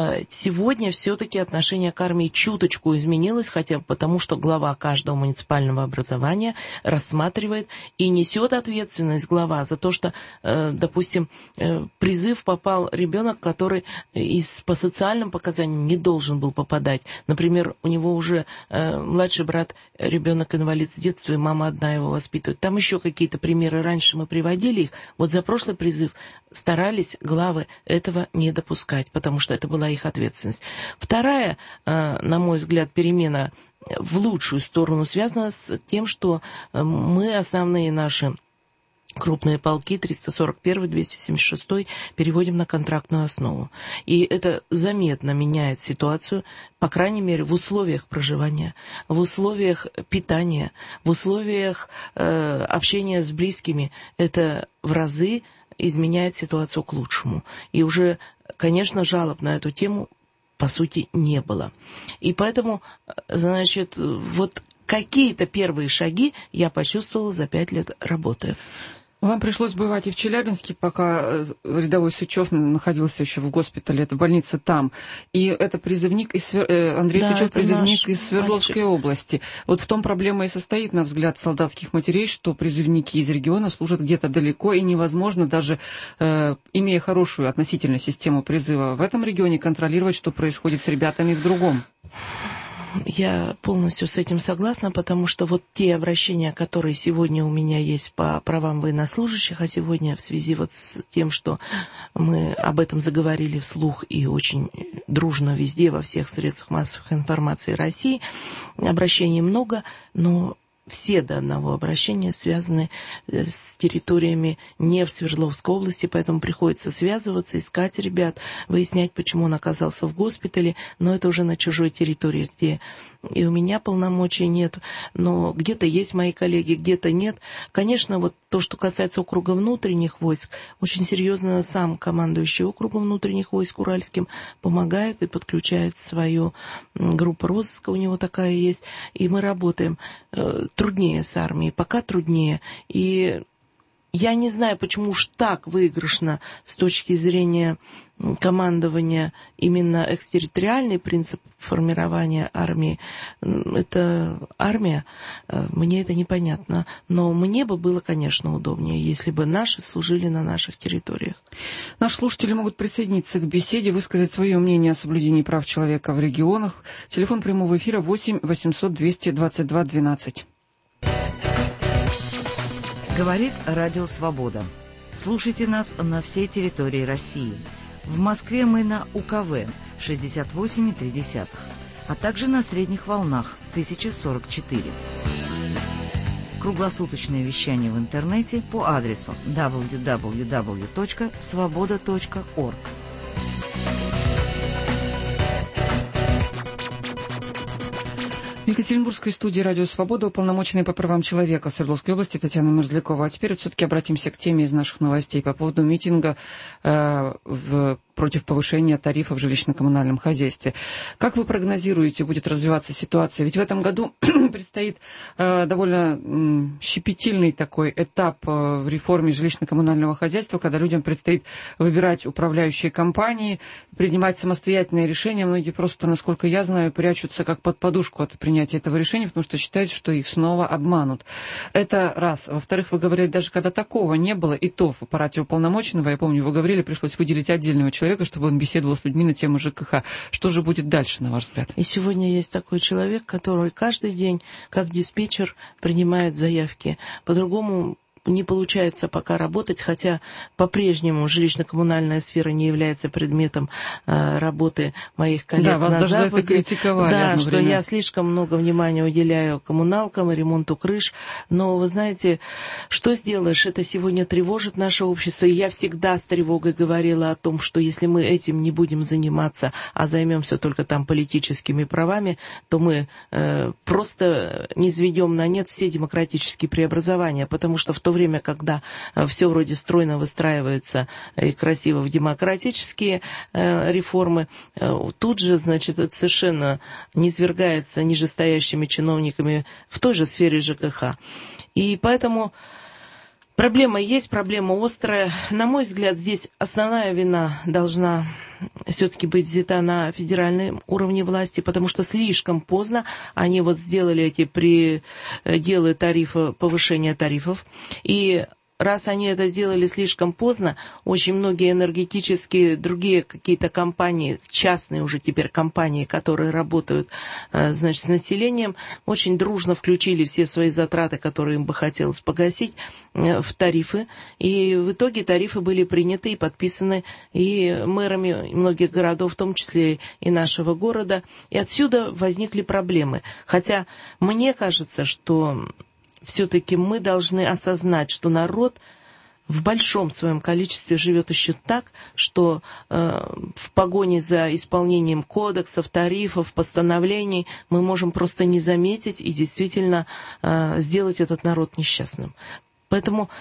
[SPEAKER 5] Сегодня все-таки отношение к армии чуточку изменилось, хотя бы потому, что глава каждого муниципального образования рассматривает и несет ответственность глава за то, что, допустим, призыв попал ребенок, который по социальным показаниям не должен был попадать. Например, у него уже младший брат ребенок-инвалид с детства, и мама одна его воспитывает. Там еще какие-то примеры, раньше мы приводили их. Вот за прошлый призыв старались главы этого не допускать, потому что это была их ответственность. Вторая, на мой взгляд, перемена в лучшую сторону связана с тем, что мы основные наши крупные полки 341, 276 переводим на контрактную основу. И это заметно меняет ситуацию, по крайней мере, в условиях проживания, в условиях питания, в условиях общения с близкими. Это в разы изменяет ситуацию к лучшему. И уже, конечно, жалоб на эту тему, по сути, не было. И поэтому, значит, вот какие-то первые шаги я почувствовала за 5 лет работы.
[SPEAKER 2] Вам пришлось бывать и в Челябинске, пока рядовой Сычев находился еще в госпитале, это больница там. И это призывник, Андрей Сычев, призывник из Свердловской области. Вот в том проблема и состоит, на взгляд солдатских матерей, что призывники из региона служат где-то далеко, и невозможно даже, имея хорошую относительно систему призыва в этом регионе, контролировать, что происходит с ребятами в другом.
[SPEAKER 5] Я полностью с этим согласна, потому что вот те обращения, которые сегодня у меня есть по правам военнослужащих, а сегодня в связи вот с тем, что мы об этом заговорили вслух и очень дружно везде, во всех средствах массовой информации России, обращений много, но все до одного обращения связаны с территориями не в Свердловской области, поэтому приходится связываться, искать ребят, выяснять, почему он оказался в госпитале, но это уже на чужой территории, где и у меня полномочий нет, но где-то есть мои коллеги, где-то нет. Конечно, вот то, что касается округа внутренних войск, очень серьезно сам командующий округом внутренних войск Уральским помогает и подключает свою группу розыска, у него такая есть, и мы работаем. Труднее с армией, пока труднее. И я не знаю, почему уж так выигрышно с точки зрения командования именно экстерриториальный принцип формирования армии. Это армия, мне это непонятно. Но мне бы было, конечно, удобнее, если бы наши служили на наших территориях.
[SPEAKER 2] Наши слушатели могут присоединиться к беседе, высказать свое мнение о соблюдении прав человека в регионах. Телефон прямого эфира 8 800 222 12.
[SPEAKER 11] Говорит Радио Свобода. Слушайте нас на всей территории России. В Москве мы на УКВ 68,3, а также на средних волнах 1044. Круглосуточное вещание в интернете по адресу www.svoboda.org.
[SPEAKER 2] В Екатеринбургской студии «Радио Свобода» уполномоченная по правам человека Свердловской области Татьяна Мерзлякова. А теперь все-таки обратимся к теме из наших новостей по поводу митинга против повышения тарифов в жилищно-коммунальном хозяйстве. Как вы прогнозируете, будет развиваться ситуация? Ведь в этом году предстоит довольно щепетильный такой этап в реформе жилищно-коммунального хозяйства, когда людям предстоит выбирать управляющие компании, принимать самостоятельные решения. Многие просто, насколько я знаю, прячутся как под подушку от принятия этого решения, потому что считают, что их снова обманут. Это раз. Во-вторых, вы говорили, даже когда такого не было, и то в аппарате уполномоченного, я помню, вы говорили, пришлось выделить отдельного человека, чтобы он беседовал с людьми на тему ЖКХ. Что же будет дальше, на ваш взгляд?
[SPEAKER 5] И сегодня есть такой человек, который каждый день, как диспетчер, принимает заявки. По-другому не получается пока работать, хотя по-прежнему жилищно-коммунальная сфера не является предметом работы моих коллег на Западе. Да, вас даже за это критиковали. Да, что я слишком много внимания уделяю коммуналкам и ремонту крыш. Но вы знаете, что сделаешь? Это сегодня тревожит наше общество. И я всегда с тревогой говорила о том, что если мы этим не будем заниматься, а займемся только там политическими правами, то мы просто низведем на нет все демократические преобразования, потому что в то время, когда все вроде стройно выстраивается и красиво в демократические реформы, тут же, значит, это совершенно низвергается нижестоящими чиновниками в той же сфере ЖКХ. И поэтому проблема есть, проблема острая. На мой взгляд, здесь основная вина должна все-таки быть взята на федеральном уровне власти, потому что слишком поздно они вот сделали эти пределы тарифа, повышения тарифов. И раз они это сделали слишком поздно, очень многие энергетические, другие какие-то компании, частные уже теперь компании, которые работают, значит, с населением, очень дружно включили все свои затраты, которые им бы хотелось погасить, в тарифы. И в итоге тарифы были приняты и подписаны и мэрами многих городов, в том числе и нашего города. И отсюда возникли проблемы. Хотя мне кажется, что все-таки мы должны осознать, что народ в большом своем количестве живет еще так, что в погоне за исполнением кодексов, тарифов, постановлений мы можем просто не заметить и действительно сделать этот народ несчастным. Поэтому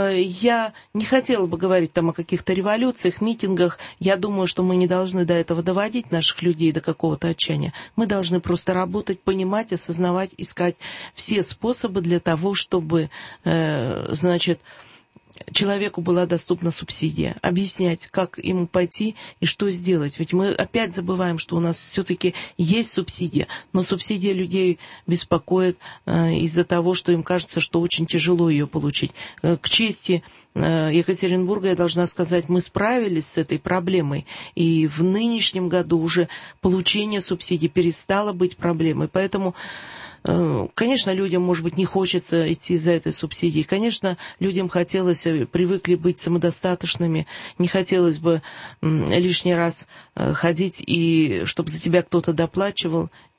[SPEAKER 5] я не хотела бы говорить там о каких-то революциях, митингах. Я думаю, что мы не должны до этого доводить наших людей до какого-то отчаяния. Мы должны просто работать, понимать, осознавать, искать все способы для того, чтобы, значит, человеку была доступна субсидия, объяснять, как ему пойти и что сделать. Ведь мы опять забываем, что у нас все-таки есть субсидия, но субсидия людей беспокоит из-за того, что им кажется, что очень тяжело ее получить. К чести Екатеринбурга я должна сказать, мы справились с этой проблемой, и в нынешнем году уже получение субсидий перестало быть проблемой. Поэтому конечно, людям, может быть, не хочется идти за этой субсидией. Конечно, людям хотелось, привыкли быть самодостаточными. Не хотелось бы лишний раз ходить, и чтобы за тебя кто-то доплачивал.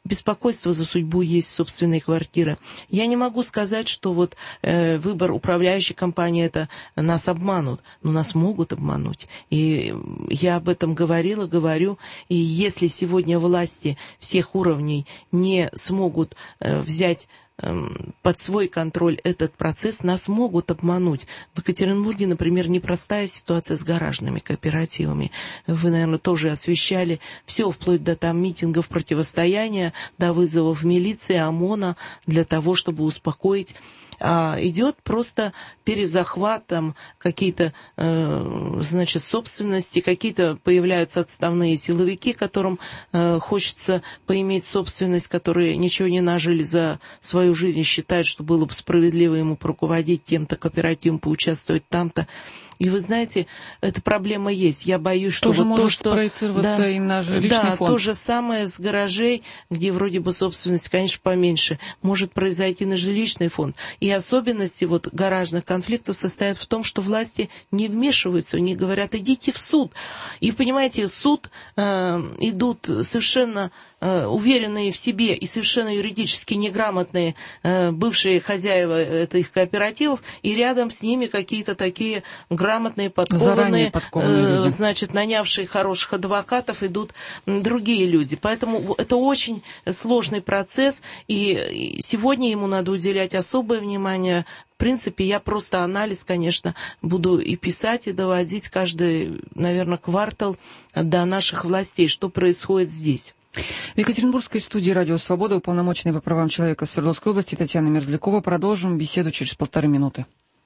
[SPEAKER 5] беспокойство за судьбу есть собственной квартиры. Я не могу сказать, что вот выбор управляющей компании это нас обманут, но нас могут обмануть. И я об этом говорю. И если сегодня власти всех уровней не смогут взять под свой контроль этот процесс, нас могут обмануть. В Екатеринбурге, например, непростая ситуация с гаражными кооперативами. Вы, наверное, тоже освещали все, вплоть до там митингов противостояния, до вызовов милиции, ОМОНа, для того, чтобы успокоить. Идет просто перезахват, там какие-то, собственности, какие-то появляются отставные силовики, которым хочется поиметь собственность, которые ничего не нажили за свою жизнь и считают, что было бы справедливо ему руководить тем-то кооперативом, поучаствовать там-то. И вы знаете, эта проблема есть. Я боюсь, что
[SPEAKER 2] тоже
[SPEAKER 5] вот
[SPEAKER 2] может
[SPEAKER 5] то, что
[SPEAKER 2] проецироваться и на жилищный фонд.
[SPEAKER 5] То же самое с гаражей, где вроде бы собственность, конечно, поменьше, может произойти на жилищный фонд. И особенности вот гаражных конфликтов состоят в том, что власти не вмешиваются, они говорят, идите в суд. И, понимаете, в суд идут совершенно уверенные в себе и совершенно юридически неграмотные бывшие хозяева этих кооперативов, и рядом с ними какие-то такие грамотные, подкованные нанявшие хороших адвокатов идут другие люди. Поэтому это очень сложный процесс, и сегодня ему надо уделять особое внимание. В принципе, я просто анализ, конечно, буду и писать, и доводить каждый, наверное, квартал до наших властей, что происходит здесь.
[SPEAKER 2] В Екатеринбургской студии «Радио Свобода» уполномоченная по правам человека Свердловской области Татьяна Мерзлякова. Продолжим беседу через 1,5 минуты.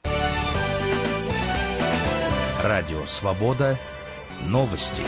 [SPEAKER 1] Радио Свобода. Новости.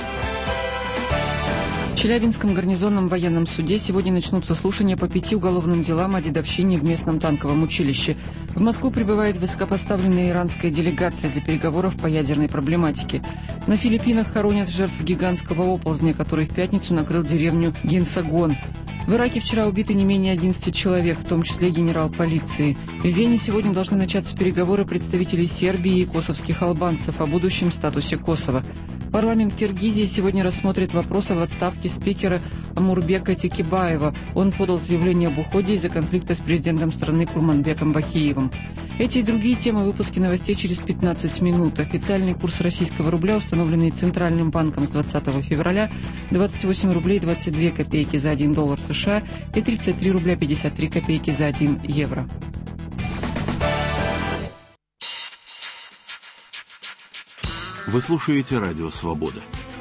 [SPEAKER 2] В Челябинском гарнизонном военном суде сегодня начнутся слушания по 5 уголовным делам о дедовщине в местном танковом училище. В Москву прибывает высокопоставленная иранская делегация для переговоров по ядерной проблематике. На Филиппинах хоронят жертв гигантского оползня, который в пятницу накрыл деревню Гинсагон. В Ираке вчера убиты не менее 11 человек, в том числе генерал полиции. В Вене сегодня должны начаться переговоры представителей Сербии и косовских албанцев о будущем статусе Косово. Парламент Киргизии сегодня рассмотрит вопрос об отставке спикера Амурбека Текебаева. Он подал заявление об уходе из-за конфликта с президентом страны Курманбеком Бакиевым. Эти и другие темы в выпуске новостей через 15 минут. Официальный курс российского рубля, установленный Центральным банком с 20 февраля, 28 рублей 22 копейки за 1 доллар США и 33 рубля 53 копейки за 1 евро.
[SPEAKER 12] Вы слушаете «Радио Свобода».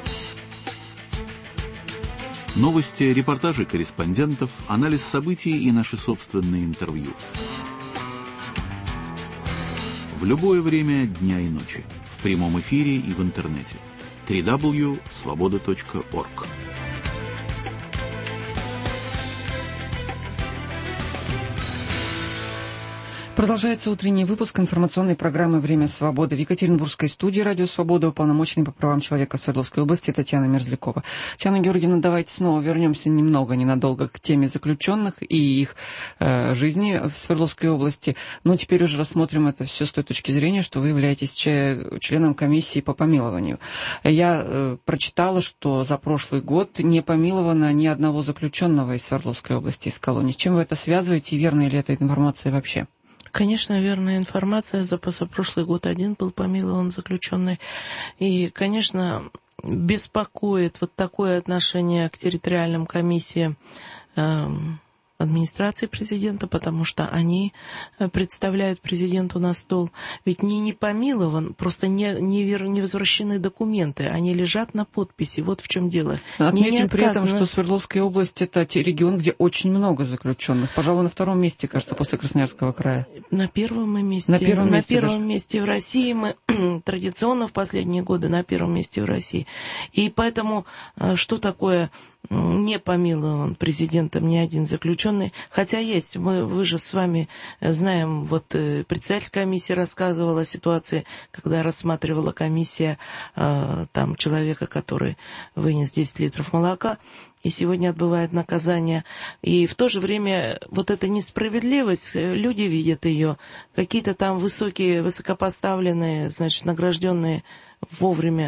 [SPEAKER 12] Новости, репортажи корреспондентов, анализ событий и наши собственные интервью. В любое время дня и ночи. В прямом эфире и в интернете. www.svoboda.org.
[SPEAKER 2] Продолжается утренний выпуск информационной программы «Время свободы». В Екатеринбургской студии «Радио Свобода» уполномоченный по правам человека Свердловской области Татьяна Мерзлякова. Татьяна Георгиевна, давайте снова вернемся ненадолго к теме заключенных и их жизни в Свердловской области. Но теперь уже рассмотрим это все с той точки зрения, что вы являетесь членом комиссии по помилованию. Я прочитала, что за прошлый год не помиловано ни одного заключенного из Свердловской области, из колонии. С чем вы это связываете и верна ли эта информация вообще?
[SPEAKER 5] Конечно, верная информация. За позапрошлый год один был помилован заключенный. И, конечно, беспокоит вот такое отношение к территориальным комиссиям администрации президента, потому что они представляют президенту на стол. Ведь не помилован, просто не возвращены документы, они лежат на подписи. Вот в чем дело.
[SPEAKER 2] Отметим при этом, что Свердловская область — это регион, где очень много заключенных. Пожалуй, на втором месте, кажется, после Красноярского края.
[SPEAKER 5] На первом месте. На первом месте в России. Мы традиционно в последние годы на первом месте в России. И поэтому что такое не помилован президентом ни один заключенный, хотя есть, вы же с вами знаем, вот председатель комиссии рассказывал о ситуации, когда рассматривала комиссия там человека, который вынес 10 литров молока, и сегодня отбывает наказание. И в то же время вот эта несправедливость, люди видят ее, какие-то там высокопоставленные, значит, награжденные вовремя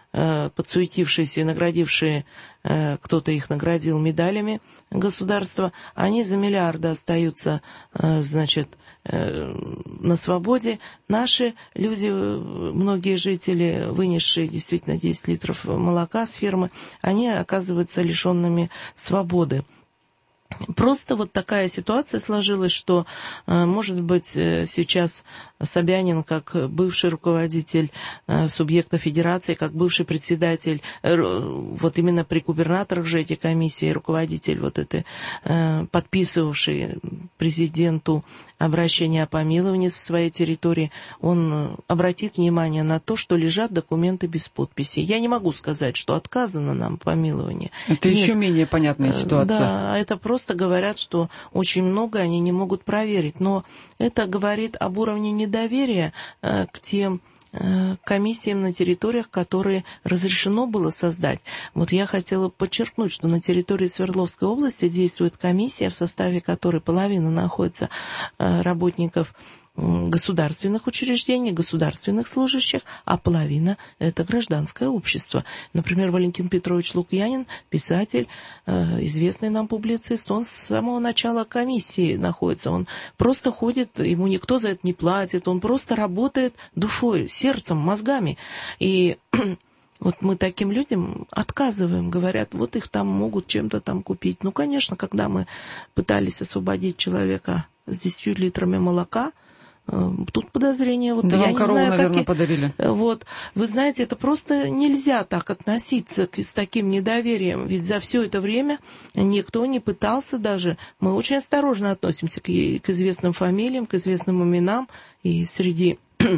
[SPEAKER 5] подсуетившиеся и наградившие, кто-то их наградил медалями государства, они за миллиарды остаются, значит, на свободе. Наши люди, многие жители, вынесшие действительно 10 литров молока с фермы, они оказываются лишенными свободы. Просто вот такая ситуация сложилась, что, может быть, сейчас Собянин, как бывший руководитель субъекта федерации, как бывший председатель, вот именно при губернаторах же эти комиссии, руководитель вот этой, подписывавший президенту обращение о помиловании со своей территории, он обратит внимание на то, что лежат документы без подписи. Я не могу сказать, что отказано нам помилование.
[SPEAKER 2] Это Нет. еще менее понятная ситуация.
[SPEAKER 5] Да, это просто говорят, что очень много они не могут проверить. Но это говорит об уровне недоверия к тем комиссиям на территориях, которые разрешено было создать. Вот я хотела подчеркнуть, что на территории Свердловской области действует комиссия, в составе которой половина находится работников государственных учреждений, государственных служащих, а половина – это гражданское общество. Например, Валентин Петрович Лукьянин, писатель, известный нам публицист, он с самого начала комиссии находится. Он просто ходит, ему никто за это не платит, он просто работает душой, сердцем, мозгами. И вот мы таким людям отказываем, говорят, вот их там могут чем-то там купить. Ну, конечно, когда мы пытались освободить человека с 10 литрами молока, тут подозрения, вот
[SPEAKER 2] да,
[SPEAKER 5] я не
[SPEAKER 2] корову,
[SPEAKER 5] знаю,
[SPEAKER 2] наверное,
[SPEAKER 5] какие...
[SPEAKER 2] подарили.
[SPEAKER 5] Вот, вы знаете, это просто нельзя так относиться с таким недоверием, ведь за все это время никто не пытался даже, мы очень осторожно относимся к известным фамилиям, к известным именам, и среди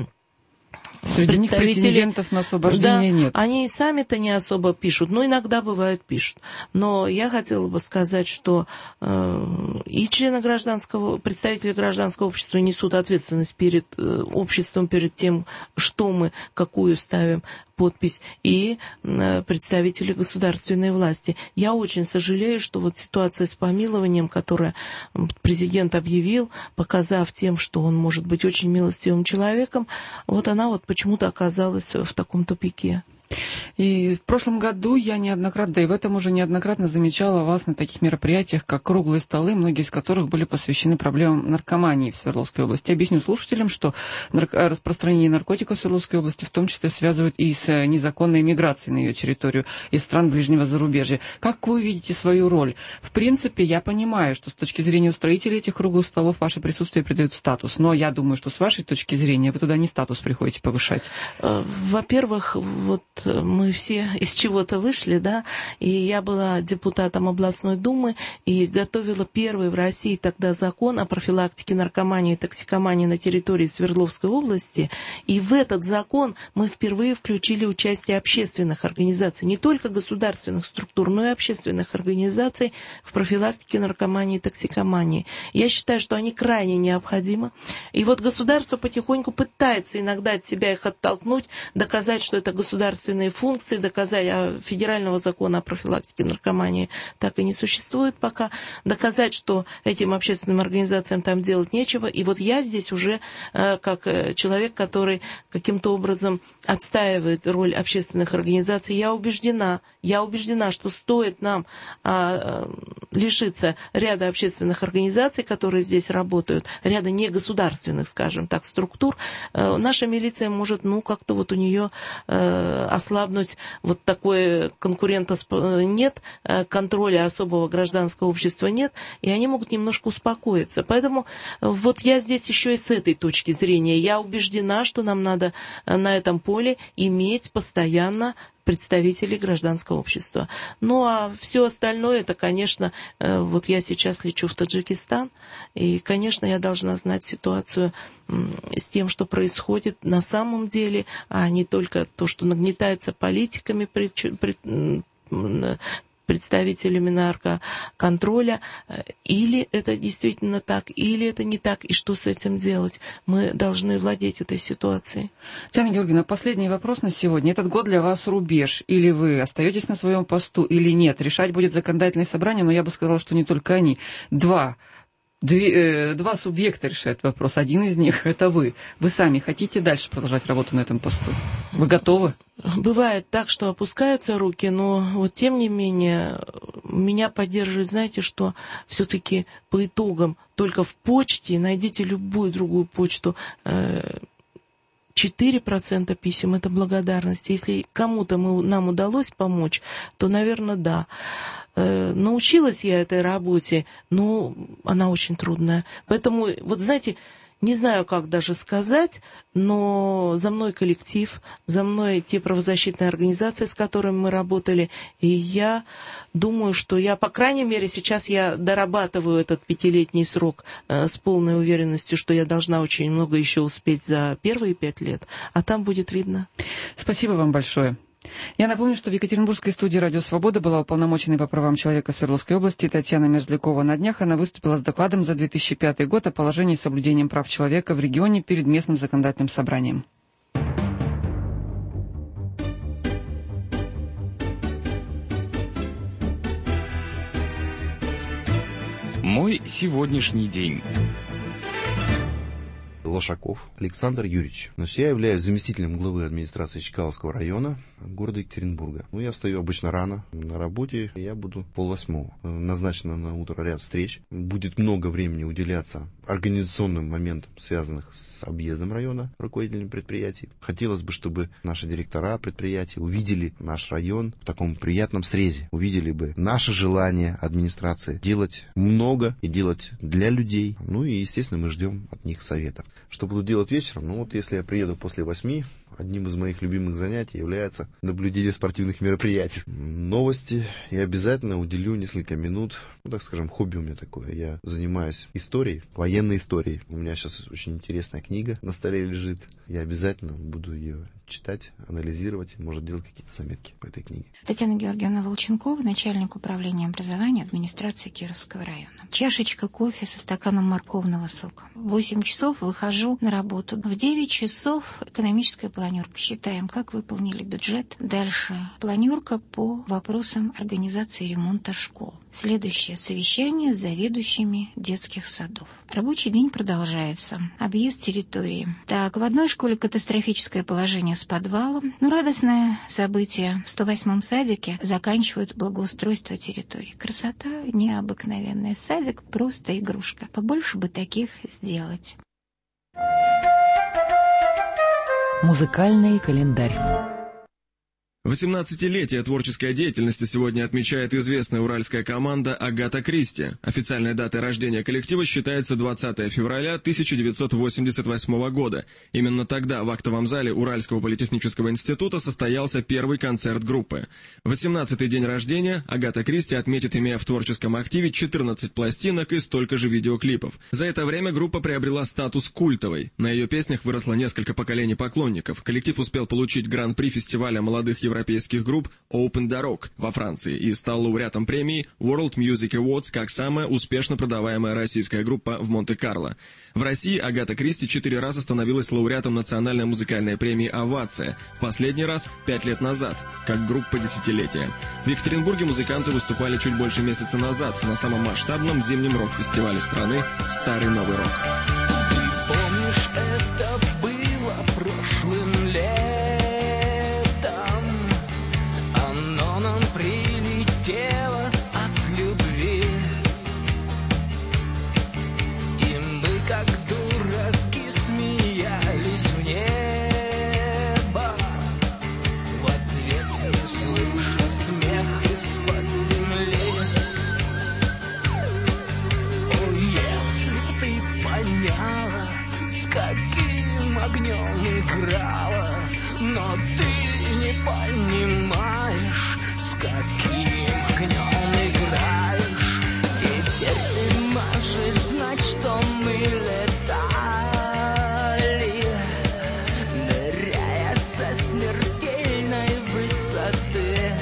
[SPEAKER 2] них претендентов на освобождение
[SPEAKER 5] да,
[SPEAKER 2] нет.
[SPEAKER 5] Они и сами-то не особо пишут, но иногда бывает пишут. Но я хотела бы сказать, что и члены представители гражданского общества несут ответственность перед обществом, перед тем, что мы, какую ставим подпись, и представители государственной власти. Я очень сожалею, что вот ситуация с помилованием, которую президент объявил, показав тем, что он может быть очень милостивым человеком, вот она вот почему-то оказалась в таком тупике.
[SPEAKER 2] И в прошлом году я неоднократно, да и в этом уже неоднократно замечала вас на таких мероприятиях, как круглые столы, многие из которых были посвящены проблемам наркомании в Свердловской области. Объясню слушателям, что распространение наркотиков в Свердловской области в том числе связывают и с незаконной миграцией на ее территорию из стран ближнего зарубежья. Как вы видите свою роль? В принципе, я понимаю, что с точки зрения устроителей этих круглых столов ваше присутствие придает статус, но я думаю, что с вашей точки зрения вы туда не статус приходите повышать.
[SPEAKER 5] Во-первых, вот мы все из чего-то вышли, да, и я была депутатом областной думы и готовила первый в России тогда закон о профилактике наркомании и токсикомании на территории Свердловской области, и в этот закон мы впервые включили участие общественных организаций, не только государственных структур, но и общественных организаций в профилактике наркомании и токсикомании. Я считаю, что они крайне необходимы, и вот государство потихоньку пытается иногда от себя их оттолкнуть, доказать, что это государственные функции, доказать, а федерального закона о профилактике наркомании так и не существует пока, доказать, что этим общественным организациям там делать нечего. И вот я здесь уже как человек, который каким-то образом отстаивает роль общественных организаций, я убеждена, что стоит нам лишиться ряда общественных организаций, которые здесь работают, ряда негосударственных, скажем так, структур, наша милиция может, как-то вот у нее ослабнуть, вот такой конкурента нет, контроля особого гражданского общества нет, и они могут немножко успокоиться. Поэтому вот я здесь еще и с этой точки зрения, я убеждена, что нам надо на этом поле иметь постоянно представителей гражданского общества. Ну, а все остальное, это, конечно, вот я сейчас лечу в Таджикистан, и, конечно, я должна знать ситуацию с тем, что происходит на самом деле, а не только то, что нагнетается политиками, представителями наркоконтроля, или это действительно так, или это не так, и что с этим делать. Мы должны владеть этой ситуацией.
[SPEAKER 2] Татьяна Георгиевна, последний вопрос на сегодня. Этот год для вас рубеж. Или вы остаетесь на своем посту, или нет. Решать будет законодательное собрание, но я бы сказала, что не только они. 2 Два субъекта решают вопрос. Один из них — это вы. Вы сами хотите дальше продолжать работу на этом посту? Вы готовы?
[SPEAKER 5] Бывает так, что опускаются руки, но вот тем не менее меня поддерживает, знаете, что все-таки по итогам только в почте, найдите любую другую почту, 4% писем — это благодарность. Если кому-то нам удалось помочь, то, наверное, да. Научилась я этой работе, но она очень трудная. Поэтому, вот знаете, не знаю, как даже сказать, но за мной коллектив, за мной те правозащитные организации, с которыми мы работали, и я думаю, что я, по крайней мере, сейчас я дорабатываю этот 5-летний срок с полной уверенностью, что я должна очень много еще успеть за первые 5 лет, а там будет видно.
[SPEAKER 2] Спасибо вам большое. Я напомню, что в Екатеринбургской студии «Радио Свобода» была уполномоченной по правам человека Свердловской области Татьяна Мерзлякова. На днях она выступила с докладом за 2005 год о положении и соблюдении прав человека в регионе перед местным законодательным собранием.
[SPEAKER 1] Мой сегодняшний день.
[SPEAKER 13] Лошаков Александр Юрьевич. Я являюсь заместителем главы администрации Чкаловского района города Екатеринбурга. Я встаю обычно рано на работе, я буду 7:30. Назначено на утро ряд встреч. Будет много времени уделяться организационным моментам, связанных с объездом района руководителями предприятий. Хотелось бы, чтобы наши директора предприятий увидели наш район в таком приятном срезе. Увидели бы наше желание администрации делать много и делать для людей. И, естественно, мы ждем от них советов. Что буду делать вечером? Если я приеду после 8, одним из моих любимых занятий является наблюдение спортивных мероприятий. Новости. Я обязательно уделю несколько минут. Так скажем, хобби у меня такое. Я занимаюсь историей, военной историей. У меня сейчас очень интересная книга на столе лежит. Я обязательно буду ее читать, анализировать, может делать какие-то заметки по этой книге.
[SPEAKER 14] Татьяна Георгиевна Волченкова, начальник управления образования администрации Кировского района. Чашечка кофе со стаканом морковного сока. В 8 часов выхожу на работу. В 9 часов экономическая планерка. Считаем, как выполнили бюджет. Дальше планерка по вопросам организации ремонта школ. Следующее совещание с заведующими детских садов. Рабочий день продолжается. Объезд территории. Так, в одной школе катастрофическое положение с подвалом. Радостное событие. В 108-м садике заканчивают благоустройство территории. Красота необыкновенная. Садик просто игрушка. Побольше бы таких сделать.
[SPEAKER 11] Музыкальный календарь.
[SPEAKER 15] 18-летие творческой деятельности сегодня отмечает известная уральская команда «Агата Кристи». Официальной датой рождения коллектива считается 20 февраля 1988 года. Именно тогда в актовом зале Уральского политехнического института состоялся первый концерт группы. 18-й день рождения «Агата Кристи» отметит, имея в творческом активе 14 пластинок и столько же видеоклипов. За это время группа приобрела статус культовой. На ее песнях выросло несколько поколений поклонников. Коллектив успел получить гран-при фестиваля молодых европейских групп Open the Rock во Франции и стал лауреатом премии World Music Awards как самая успешно продаваемая российская группа в Монте-Карло. В России Агата Кристи 4 раза становилась лауреатом национальной музыкальной премии «Овация». В последний раз 5 лет назад, как группа десятилетия. В Екатеринбурге музыканты выступали чуть больше месяца назад на самом масштабном зимнем рок-фестивале страны «Старый Новый Рок».
[SPEAKER 16] Помнишь, это было прошлым летом? Прилетело от любви, и мы как дураки смеялись в небо, в ответ не слыша смех из-под земли. О, если ты поняла, с каким огнем играла, но ты не понимаешь, с каким огнем играешь. Теперь ты можешь знать, что мы летали, ныряя со смертельной высоты.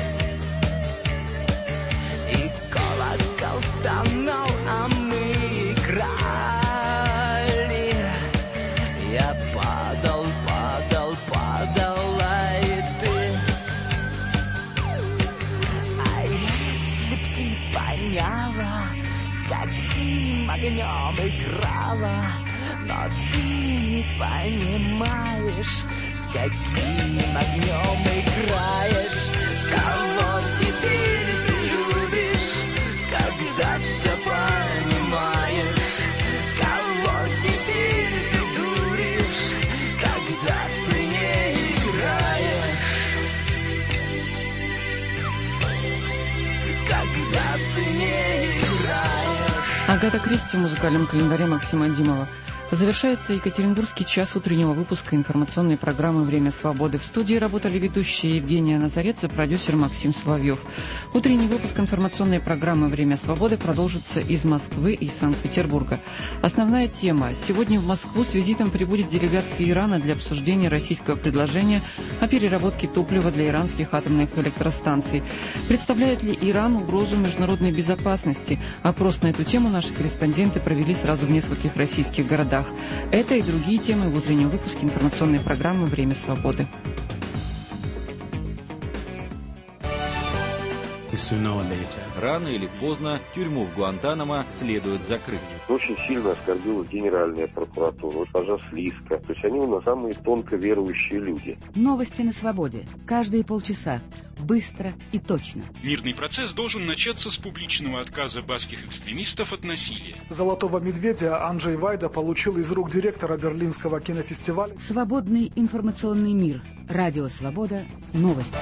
[SPEAKER 16] И колокол стонал, а мы играли. Я падал, падал, падала, и ты с каким огнем играла, но ты не понимаешь, с каким огнем играешь. Кого теперь ты любишь, когда все понимаешь? Кого теперь ты дуришь, когда ты не играешь? Когда ты не играешь.
[SPEAKER 2] Агата Кристи в музыкальном календаре Максима Димова. Завершается Екатеринбургский час утреннего выпуска информационной программы «Время свободы». В студии работали ведущие Евгения Назаредзе, продюсер Максим Соловьев. Утренний выпуск информационной программы «Время свободы» продолжится из Москвы и Санкт-Петербурга. Основная тема. Сегодня в Москву с визитом прибудет делегация Ирана для обсуждения российского предложения о переработке топлива для иранских атомных электростанций. Представляет ли Иран угрозу международной безопасности? Опрос на эту тему наши корреспонденты провели сразу в нескольких российских городах. Это и другие темы в утреннем выпуске информационной программы «Время свободы».
[SPEAKER 17] Рано или поздно тюрьму в Гуантанамо следует закрыть.
[SPEAKER 18] Очень сильно оскорбила Генеральная прокуратура, госпожа Слизка. То есть они у нас самые тонко верующие люди.
[SPEAKER 19] Новости на свободе. Каждые полчаса. Быстро и точно.
[SPEAKER 20] Мирный процесс должен начаться с публичного отказа баскских экстремистов от насилия.
[SPEAKER 25] «Золотого медведя» Анджей Вайда получил из рук директора Берлинского кинофестиваля.
[SPEAKER 19] Свободный информационный мир. Радио «Свобода». Новости.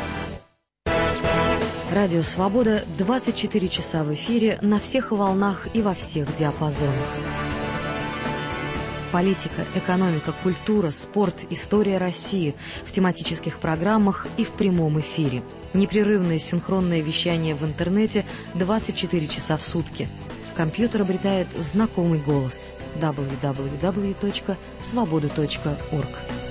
[SPEAKER 26] Радио «Свобода» 24 часа в эфире на всех волнах и во всех диапазонах. Политика, экономика, культура, спорт, история России в тематических программах и в прямом эфире. Непрерывное синхронное вещание в интернете 24 часа в сутки. Компьютер обретает знакомый голос. www.svoboda.org